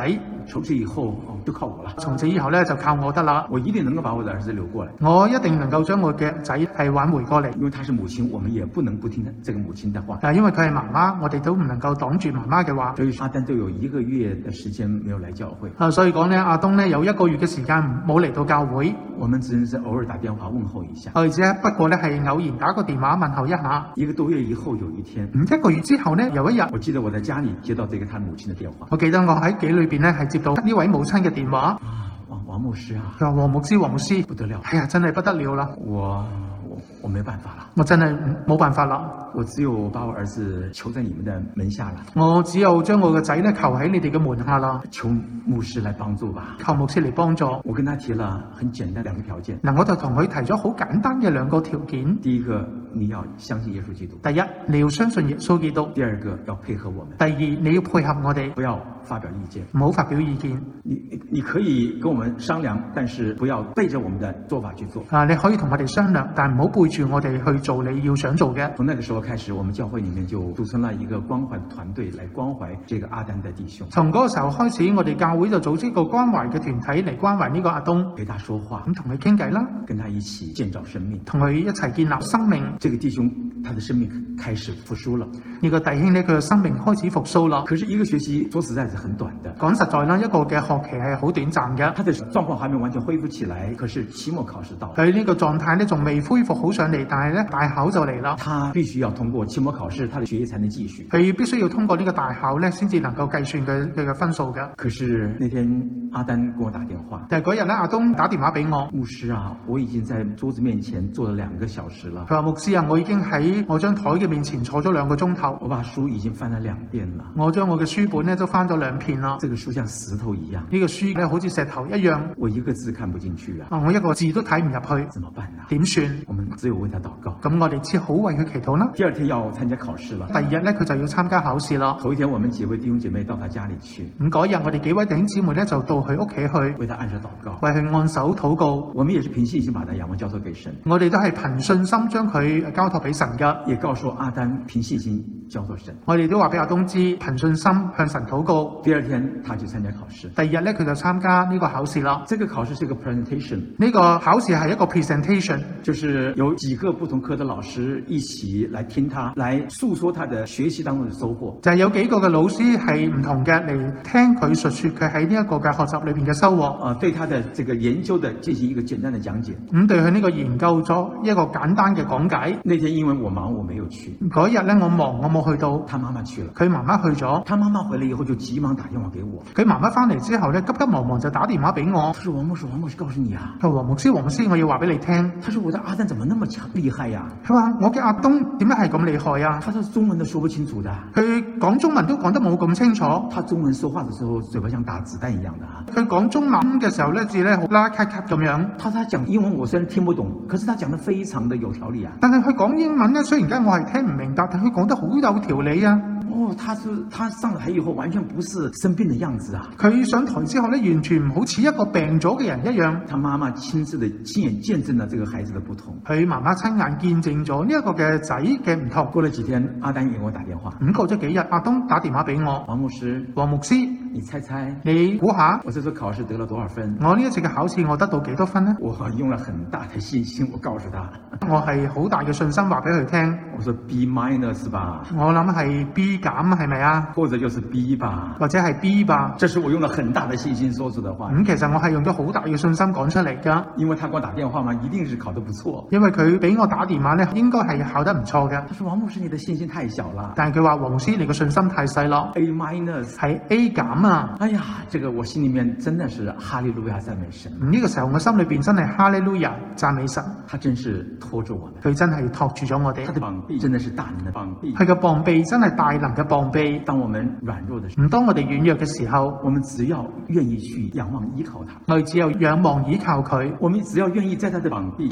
從此以後哦，都靠我了。 從此以後咧就靠我得啦， 我一定能夠把我的兒子留過來。 我一定能夠將我嘅仔係挽回過嚟。 因為他是母親，我們也不能不聽這個母親的話。 啊，因為佢係媽媽，我哋都唔能夠擋住媽媽嘅話。 所以阿丹都有一個月嘅時間沒有來教會。 啊，所以講咧，阿東咧有一個月嘅時間冇嚟到教會。 我們只是偶爾打電話問候一下。 我哋只不過咧係偶然打個電話問候一下。 一個多月以後有一天， 嗯，一個月之後呢，有一日， 我記得我在家裡接到這個他母親的電話。 我記得我喺記裏邊咧係接到呢位母親嘅電話。 啊，王王牧師啊， 佢話黃牧師，黃牧師不得了， 係啊，真係不得了啦！ 我我我沒辦法啦， 我真係冇辦法啦。 我只有把我兒子求在你們的門下了。 我只有將我個仔咧求喺你哋嘅門下啦。 求牧師來幫助吧。 求牧師嚟幫助。 我跟他提了很簡單兩個條件。 嗱，我就同佢提咗好簡單嘅兩個條件。 第一個，你要相信耶穌基督。 第一，你要相信耶穌基督。 第二個，要配合我們。 第二，你要配合我哋， 不要發表意見。 唔好發表意見。 你你可以跟我們商量，但是不要背着我們的做法去做。 啊，你可以同我哋商量，但唔好背住我哋去做你要想做嘅。 從那個時候開始，我們教會裏面就組成了一個關懷團隊來關懷這個阿丹的弟兄。 從嗰個時候開始，我哋教會就組織一個關懷嘅團體嚟關懷呢個阿東， 陪他說話， 咁同佢傾偈啦， 跟他一起建造生命， 同佢一齊建立生命。 這個弟兄他的生命開始復甦了。 呢個弟兄呢，佢嘅生命開始復甦啦。 可是一個學期說實在是很短的。 講實在啦，一個嘅學期係好短暫嘅。 他的狀況還沒完全恢復起來，可是期末考試到了。 佢呢個狀態呢，仲未恢復好上嚟，但係咧大考就嚟啦。 他必須要通過期末考試，他的學業才能繼續。 佢必須要通過呢個大考咧，先至能夠計算佢佢嘅分數嘅。 可是那天阿丹跟我打電話， 但係嗰日咧，阿東打電話俾我， 牧師啊，我已經在桌子面前坐了兩個小時了。 佢話牧師啊，我已經喺我張台嘅面前坐咗兩個鐘頭， 我把書已經翻了兩遍了。 我將我嘅書本咧都翻咗兩遍啦。 這個書像石頭一樣， 呢個書咧好似石頭一樣， 我一個字看不進去啊！ 啊，我一個字都睇唔入去， 怎麼辦啊？ 點算？ 我們只有為他禱告。 咁我哋只好為佢祈禱啦。 第二天要參加考試了， 第二日咧佢就要參加考試啦。 頭一天我們幾位弟兄姐妹到他家裏去， 咁嗰日我哋幾位弟兄姊妹咧就到佢屋企去， 為他按手禱告， 為佢按手禱告。 我們也是憑信心把他仰望交託給神， 我哋都係憑信心將佢交託俾神噶。 也告訴阿丹憑信心交託神。 我哋都話俾阿東知憑信心向神禱告。 第二天他去參加考試， 第二日咧佢就參加呢個考試啦。 這個考試是一個 presentation， 呢個考試係一個 presentation， 就是有幾個不同科的老師一起來聽他，來訴說他的學習當中的收穫。 就係有幾個嘅老師係唔同嘅嚟聽佢述說佢喺呢一個嘅學習裏邊嘅收穫。 啊，對他的這個研究的進行一個簡單的講解。 咁對佢呢個研究咗一個簡單嘅講解。 那天因為我忙，我沒有去。 嗰日咧我忙，我冇去到。 他媽媽去了， 佢媽媽去咗。 他媽媽回來以後就急忙打電話給我。 佢媽媽翻嚟之後咧，急急忙忙就打電話俾我。 他說王牧師，王牧師告訴你啊， 佢話黃牧師，黃牧師，我要話俾你聽。 他說我的阿丹怎麼那麼強厲害呀？ 佢話我嘅阿東點解係咁厲害啊？ 他說中文都說不清楚的。 佢講中文都講得冇咁清楚。 他中文說話的時候，嘴巴像打子彈一樣的。 佢講中文嘅時候咧，字咧好啦咔咔咁樣。 他他講英文我雖然聽不懂，可是他講得非常的有條理啊。 但係佢講英文咧，雖然間我係聽唔明白，但佢講得好有條理啊。 哦，他是他上台以後完全不是生病的樣子啊。 佢上台之後咧，完全唔好似一個病咗嘅人一樣。 他媽媽親自的親眼見證了這個孩子的不同。 佢媽媽親眼見證咗呢一個嘅仔嘅唔同。 過了幾天，阿丹給我打電話。 咁過咗幾日，阿東打電話俾我。 王牧師， 黃牧師， 你猜猜， 你估下， 我這次考試得了多少分？ 我呢一次嘅考試我得到幾多分呢？ 我用了很大的信心，我告訴他， 我係好大嘅信心話俾佢聽。 我說 B minus 吧， 我諗係 B 減係咪啊？ 或者就是 B 吧， 或者係 B 吧。 這是我用了很大的信心說出的話。 咁、嗯、其實我係用咗好大嘅信心講出嚟噶。 因為他給我打電話嘛，一定是考得不錯。 因為佢俾我打電話咧，應該係考得唔錯嘅。 他說王牧師，你的信心太小了。 但係佢話黃牧師，你個信心太細咯。 A minus 係 A 減啊！ 哎呀，這個我心裏面真的是哈利路亞讚美神。 呢、這個時候我心裏邊真係哈利路亞讚美神。 他真是拖住我們， 佢真係托住咗我哋。 他的膀臂真的是大能的膀臂。 佢嘅膀臂真係大能嘅膀臂。 當我們軟弱的時候， 唔當我哋軟弱嘅時候， 我們只要願意去仰望依靠他。 我哋只有仰望依靠佢。 我們只要願意在他的膀臂上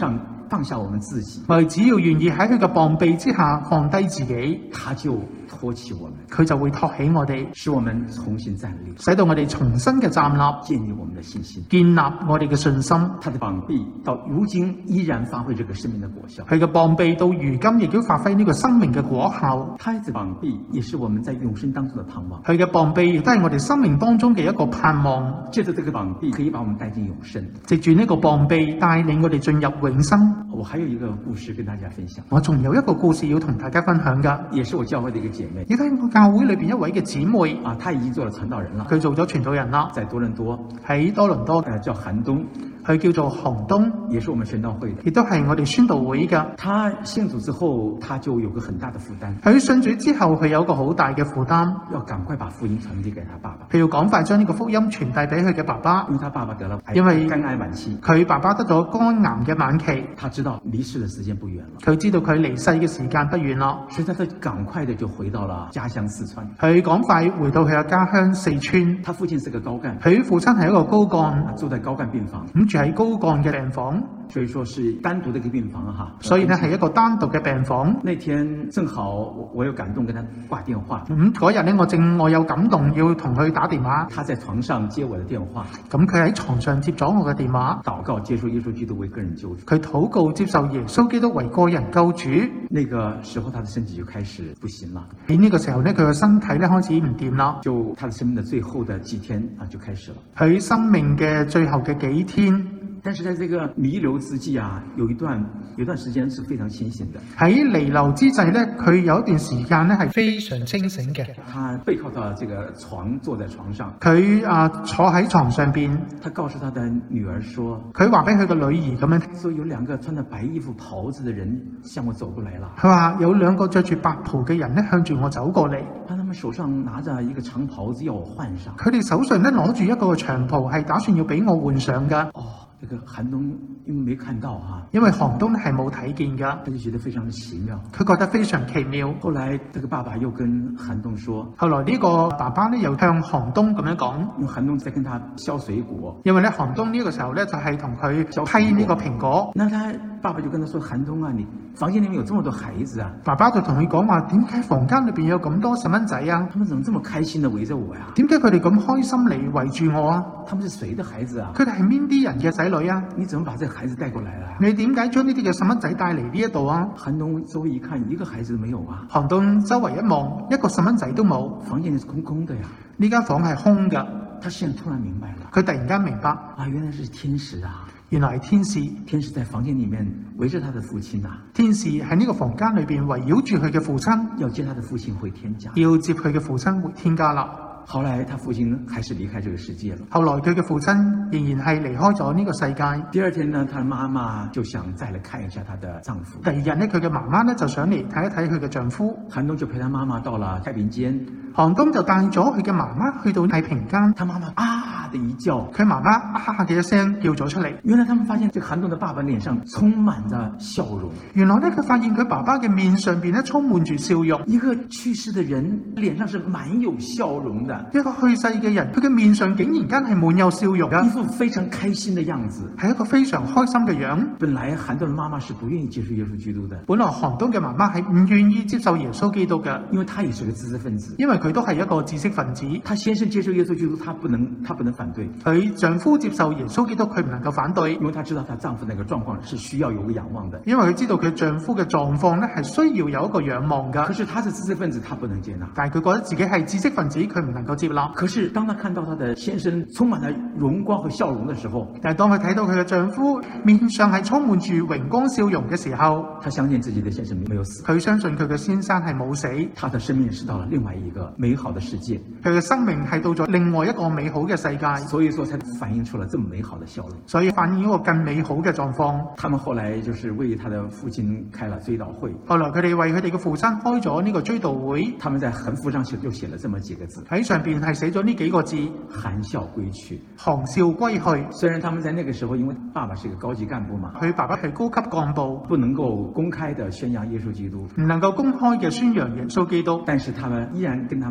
放下我們自己， 我哋只要願意喺佢嘅膀臂之下放低自己， 他就托起我們， 佢就會托起我哋， 使我們重新站立， 使到我哋重新嘅站立， 建立我們的信心， 建立我哋嘅信心。 他的膀臂到如今依然發揮這個生命的果效， 佢嘅膀臂到如今亦都發揮呢個生命嘅果效。 他的膀臂也是我們在永生當中的盼望， 佢嘅膀臂亦都係我哋生命當中嘅一個盼望。 借着這個膀臂可以把我們帶進永生， 藉住呢個膀臂帶領我哋進入永生。 我還有一個故事跟大家分享， 我仲有一個故事要同大家分享㗎， 也是我教會的一個姐妹， 亦都係我教會裏邊一位嘅姊妹啊，她已經做了傳道人了， 佢做咗傳道人啦， 在多倫多， 喺多倫多， 呃，叫韓東， 佢叫做韓東， 也是我們宣道會的， 亦都係我哋宣道會㗎。 他信主之後，他就有個很大的負擔， 佢信主之後，佢有個好大嘅負擔， 要趕快把福音傳遞給他爸爸， 佢要趕快將呢個福音傳遞俾佢嘅爸爸， 因為他爸爸得了因為肝癌晚期， 佢爸爸得咗肝癌嘅晚期， 他知道離世的時間不遠了， 佢知道佢離世嘅時間不遠啦， 所以他就趕快的就回到了家鄉四川， 佢趕快回到佢嘅家鄉四川。 他父親是個高幹， 佢父親係一個高幹， 住在高幹病房， 咁住喺高幹嘅病房， 所以說是單獨的一個病房哈， 所以呢係一個單獨嘅病房。 那天正好我我有感動跟他掛電話， 咁嗰日呢，我正我有感動要同佢打電話， 他在床上接我的電話， 咁佢喺床上接咗我嘅電話， 禱告接受耶穌基督為個人救主， 佢禱告接受耶穌基督為個人救主。 那個時候他的身體就開始不行了， 喺呢個時候呢，佢嘅身體呢開始唔掂啦， 就他的生命的最後的幾天啊就開始了， 佢生命嘅最後嘅幾天。 但是在這個彌留之際啊，有一段有一段時間是非常清醒的。 喺彌留之際呢，佢有一段時間呢係非常清醒嘅。 他背靠到這個床，坐在床上。 佢啊坐喺床上邊。 他告訴他的女兒說： 佢話俾佢個女兒咁樣， 說有兩個穿着白衣服袍子的人向我走過來了。 佢話有兩個着住白袍嘅人呢向住我走過嚟。 他們手上拿着一個長袍子要我換上。 佢哋手上呢攞住一個長袍，係打算要俾我換上㗎。 哦。這個韓東因為沒看到哈， 因為韓東係冇睇見㗎， 他就覺得非常的奇妙， 佢覺得非常奇妙。 後來這個爸爸又跟韓東說， 後來呢個爸爸呢又向韓東咁樣講， 因為韓東在跟他削水果， 因為咧韓東呢個時候咧就係同佢批呢個蘋果。 那他爸爸就跟他說：韓東啊，你房間裏面有這麼多孩子啊！ 爸爸就同佢講話：點解房間裏邊有咁多細蚊仔啊？ 他們怎麼這麼開心地圍着我呀？ 點解佢哋咁開心嚟圍住我啊？ 他們是誰的孩子啊？ 佢哋係邊啲人嘅仔女啊？ 你怎麼把這個孩子帶過來啊？ 你點解將呢啲嘅細蚊仔帶嚟呢一度啊？ 韓東周圍一看，一個孩子都沒有啊！ 韓東周圍一望，一個細蚊仔都冇， 房間是空空的呀。 呢間房係空㗎。 他現在突然明白了， 佢突然間明白啊，原來是天使啊！ 原來係天使， 天使在房間裡面圍着他的父親啊！ 天使喺呢個房間裏邊圍繞住佢嘅父親， 要接他的父親回天家， 要接佢嘅父親回天家啦。 後來他父親還是離開這個世界了。 後來佢嘅父親仍然係離開咗呢個世界。 第二天呢，他媽媽就想再來看一下她的丈夫。 第二日呢，佢嘅媽媽呢就想嚟睇一睇佢嘅丈夫。 韓東就陪他媽媽到了太平間。 韓東就帶咗佢嘅媽媽去到太平間。 他媽媽啊的一叫， 佢媽媽啊嘅一聲叫咗出嚟。 原來他們發現這個韓東的爸爸臉上充滿着笑容。 原來呢，佢發現佢爸爸嘅面上邊呢充滿住笑容。 一個去世的人臉上是滿有笑容的。 一個去世嘅人，佢嘅面上竟然間係滿有笑容嘅， 一副非常開心的樣子， 係一個非常開心嘅樣。 本來韓東嘅媽媽是不願意接受耶穌基督的。 本來韓東嘅媽媽係唔願意接受耶穌基督嘅， 因為他也是個知識分子， 因為佢都係一個知識分子。 他先生接受耶穌基督，他不能，他不能反對。 佢丈夫接受耶穌基督，佢唔能夠反對， 因為他知道他丈夫那個狀況是需要有個仰望的。 因為佢知道佢丈夫嘅狀況咧係需要有一個仰望噶。 可是他是知識分子，他不能接納。 但係佢覺得自己係知識分子，佢唔能夠接納。 可是當他看到他的先生充滿了榮光和笑容的時候， 但係當佢睇到佢嘅丈夫面上係充滿住榮光笑容嘅時候， 他相信自己的先生沒有死。 佢相信佢嘅先生係冇死， 他的生命是到了另外一個美好的世界。 佢嘅生命係到咗另外一個美好嘅世界， 所以說才反映出了這麼美好的笑容。 所以反映一個更美好嘅狀況。 他們後來就是為他的父親開了追悼會。 後來佢哋為佢哋嘅父親開咗呢個追悼會。 他們在橫幅上寫就寫了這麼幾個字， 喺上邊係寫咗呢幾個字： 含笑歸去。 含笑歸去。 雖然他們在那個時候，因為爸爸是一個高級幹部嘛， 佢爸爸係高級幹部， 不能夠公開的宣揚耶穌基督， 唔能夠公開嘅宣揚耶穌基督， 但是他們依然跟他們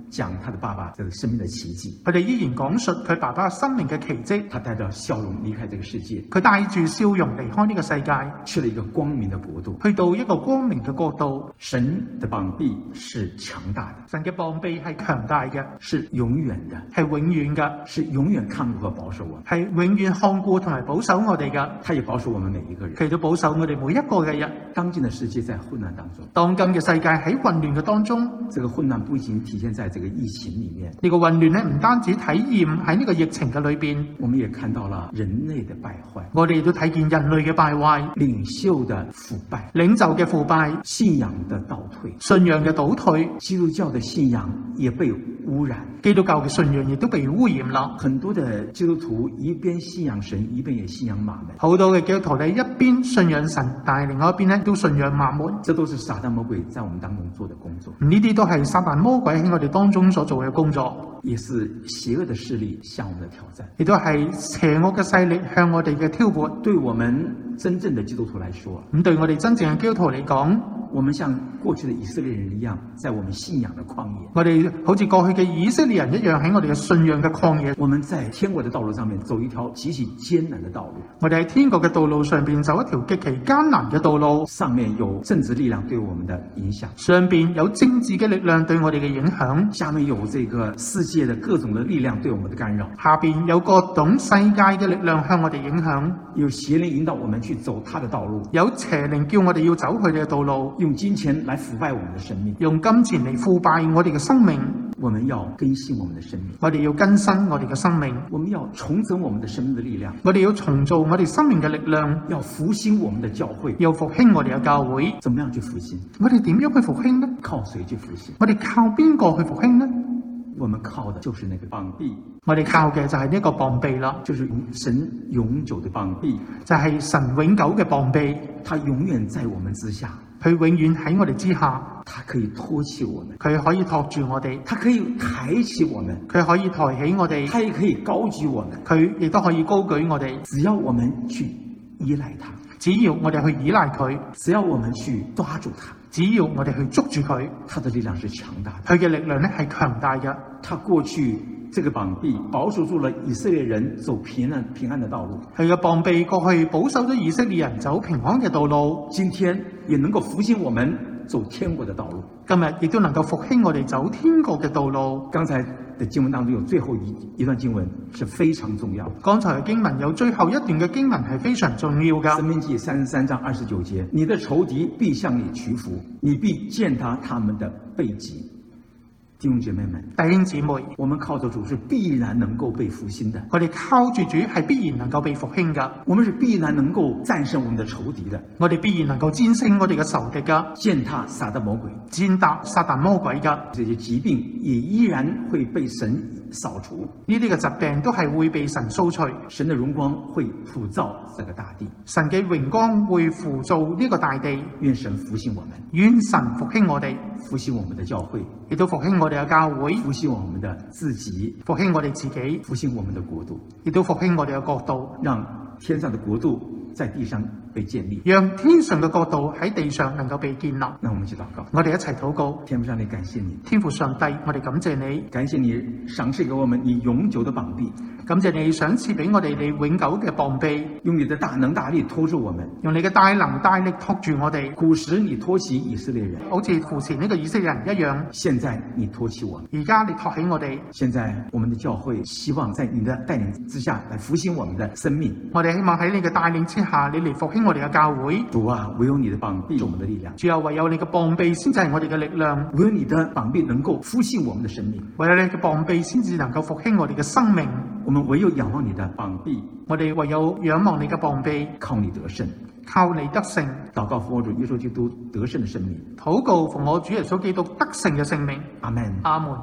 讲他的爸爸这个生命的奇迹。 佢哋依然講述佢爸爸生命嘅奇蹟。 他帶着笑容離開這個世界， 佢帶住笑容離開呢個世界， 去了一個光明的國度， 去到一個光明嘅國度。 神的膀臂是強大的， 神嘅膀臂係強大嘅， 是永遠的， 係永遠嘅， 是永遠看顧和保守我們， 係永遠看顧同埋保守我哋嘅。 他也保守我們每一個人， 佢都保守我哋每一個嘅人。 當今的世界在混亂當中， 當今嘅世界喺混亂嘅當中， 這個混亂不僅體現在這個疫情裡面， 呢個混亂咧唔單止體驗喺呢個疫情嘅裏邊， 我們也看到了人類的敗壞， 我哋都睇見人類嘅敗壞， 領袖的腐敗， 領袖嘅腐敗， 信仰的倒退， 信仰嘅倒退， 基督教的信仰也被污染， 基督教嘅信仰亦都被污染啦。 很多的基督徒一邊信仰神，一邊也信仰馬門。 好多嘅基督徒咧一邊信仰神，但係另外一邊咧都信仰馬門。 這都是撒旦魔鬼在我們當中做的工作。 呢啲都係撒旦魔鬼喺我哋當中所做嘅工作， 也是邪惡的勢力向我們的挑戰， 亦都係邪惡嘅勢力向我哋嘅挑撥。 對我們真正的基督徒來說， 咁對我哋真正嘅基督徒嚟講， 我們像過去的以色列人一樣，在我們信仰的曠野， 我哋好似過去嘅以色列人一樣喺我哋嘅信仰嘅曠野。 我們在天國的道路上面走一條極其艱難的道路， 我哋喺天國嘅道路上邊走一條極其艱難嘅道路， 上面有政治力量對我們的影響， 上邊有政治嘅力量對我哋嘅影響， 下面有這個世界的各種的力量對我們的干擾， 下邊有各種世界嘅力量向我哋影響， 有邪靈引導我們去走他的道路， 有邪靈叫我哋要走佢哋嘅道路， 用金錢來腐敗我們的生命， 用金錢嚟腐敗我哋嘅生命。 我們要更新我們的生命， 我哋要更新我哋嘅生命， 我們要重整我們的生命的力量， 我哋要重造我哋生命嘅力量， 要復興我們的教會， 要復興我哋嘅教會。 怎麼樣去復興？ 我哋點樣去復興呢？ 靠誰去復興？ 我哋靠邊個去復興呢？ 我們靠的就是那個膀臂， 我哋靠嘅就係呢個膀臂啦， 就是神永久的膀臂， 就係神永久嘅膀臂， 他永遠在我們之下， 佢永遠喺我哋之下， 他可以托起我們， 佢可以托住我哋， 他可以抬起我們， 佢可以抬起我哋， 他也可以高舉我們， 佢亦都可以高舉我哋。 只要我們去依賴他， 只要我哋去依賴佢， 只要我們去抓住他， 只要我哋去捉住佢， 他的力量是強大的， 佢嘅力量咧係強大嘅。 他過去這個膀臂保守住了以色列人走平安平安的道路， 佢嘅膀臂過去保守咗以色列人走平安嘅道路， 今天也能夠復興我們走天國的道路， 今日亦都能夠復興我哋走天國嘅道路。 剛才的經文當中有最後一一段經文是非常重要， 剛才嘅經文有最後一段嘅經文係非常重要㗎。 申命記三十三章二十九節，你的仇敵必向你屈服，你必踐踏他們的背脊。弟兄姐妹們， 弟兄姊妹， 我們靠着主是必然能夠被復興的。 我哋靠住主係必然能夠被復興㗎。 我們是必然能夠戰勝我們的仇敵的。 我哋必然能夠戰勝我哋嘅仇敵㗎， 踐踏撒旦魔鬼， 踐踏撒旦魔鬼㗎。 這些疾病也依然會被神掃除。 呢啲嘅疾病都係會被神掃除。 神的榮光會普照這個大地。 神嘅榮光會輔助呢個大地。 願神復興我們， 願神復興我哋， 復興我們的教會， 亦都復興我哋嘅教會， 復興我們的自己， 復興我哋自己， 復興我們的國度， 亦都復興我哋嘅國度， 讓天上的國度在地上被建立， 讓天上嘅國度喺地上能夠被建立。 那我們一起禱告， 我哋一齊禱告。 天父上帝，感謝你， 天父上帝，我哋感謝你， 感謝你賞賜給我們你永久的膀臂， 感謝你賞賜俾我哋你永久嘅膀臂， 用你的大能大力拖住我們， 用你嘅大能大力托住我哋。 古時你托起以色列人， 好似扶持呢個以色列人一樣， 現在你托起我們， 而家你托起我哋。 現在我們的教會希望在你的帶領之下來復興我們的生命。 我哋希望喺你嘅帶領之下，你嚟復興我哋嘅教會。 主啊，唯有你的膀臂是我們的力量。 主啊，唯有你嘅膀臂先至係我哋嘅力量。 唯有你的膀臂能夠復興我們的生命。 唯有你嘅膀臂先至能夠復興我哋嘅生命。 我們唯有仰望你的膀臂， 我哋唯有仰望你嘅膀臂， 靠你得勝， 靠你得勝。 禱告奉我主耶穌基督得勝的生命。 禱告奉我主耶穌基督得勝嘅聖名。 阿門。 阿門。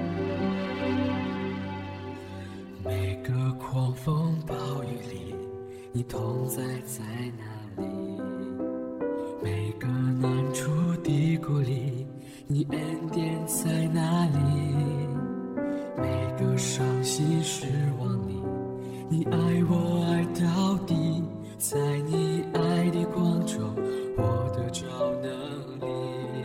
每個狂風暴雨裡， 你同在在哪里？每个难处低谷里，你恩典在哪里？每个伤心失望里，你爱我爱到底，在你爱的光中，我得着能力。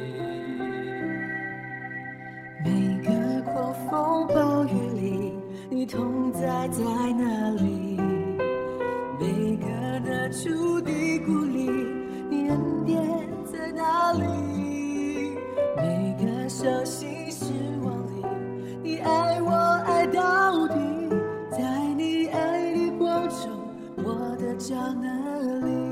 每个狂风暴雨里，你同在在哪里？每个难处低谷里，你恩典在哪里？每个伤心失望里，你爱我爱到底，在你爱的光中，我得着能力。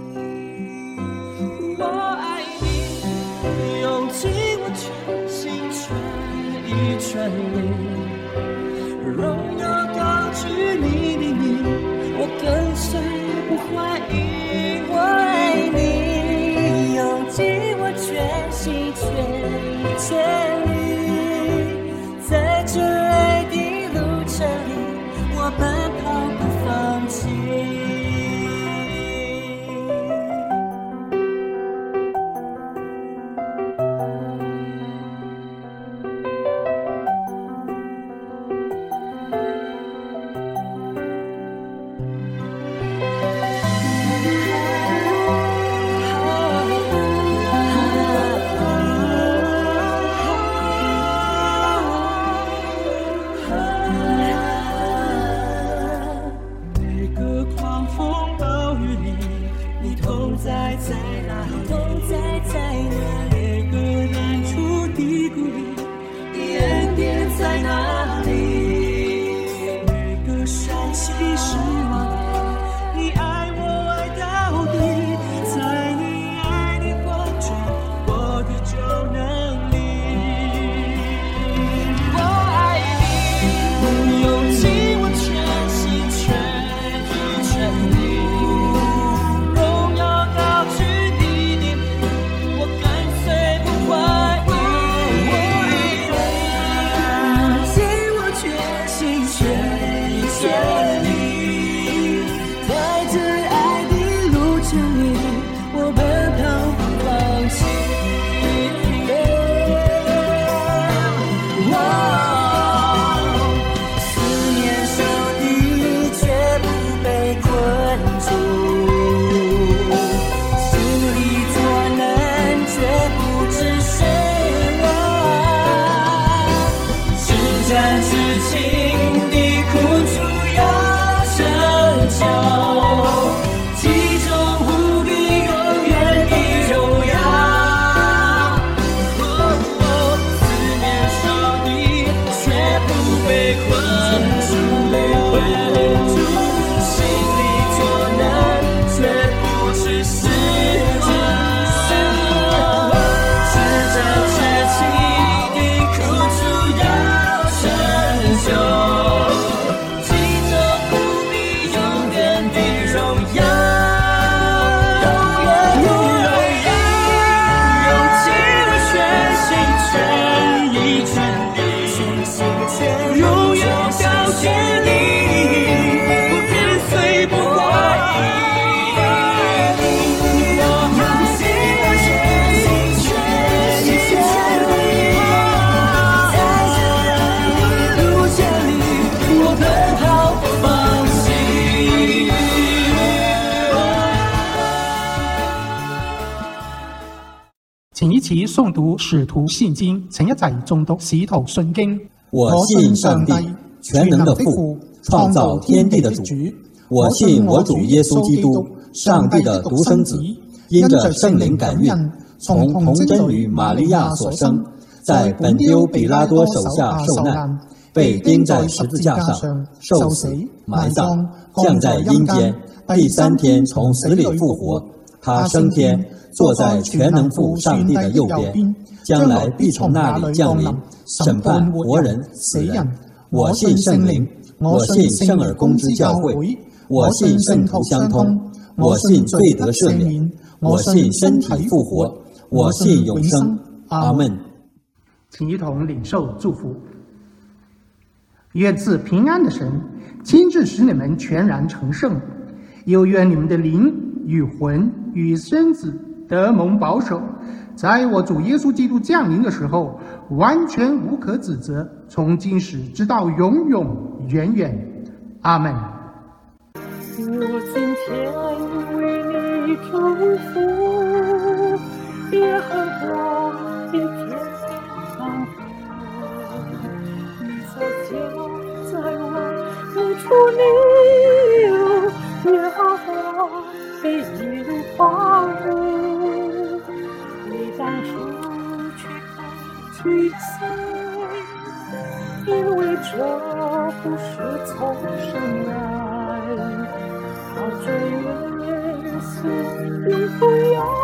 我爱你，用尽我全心全意全力，荣耀高举你的名，我跟随不怀疑。我爱你，用尽我全心全全力，在这爱的路程里，我奔跑不放弃。 请一起诵读《使徒信經》，請一齊誦讀《使徒信經》。 我信上帝，全能的父，創造天地的主。我信我主耶穌基督，上帝的獨生子，因着聖靈感孕，從童貞女瑪利亞所生，在本丟比拉多手下受難，被釘在十字架上，受死、埋葬，降在陰間，第三天從死裡復活。他升天，坐在全能父上帝的右邊，將來必從那裡降臨，審判活人死人。我信聖靈，我信聖而公之教會，我信聖徒相通，我信罪得赦免，我信身體復活，我信永生。阿們。 請一同領受祝福。願賜平安的神親自使你們全然成聖， 又愿你们的灵与魂与身子得蒙保守，在我主耶稣基督降临的时候，完全无可指责，从今时直到永永远远。阿门。 我今天为你祝福，耶和华的天上你在家在外无处你有，耶和华必引发我，你当出去不去塞，因为这不是从神来。靠着耶稣，你不要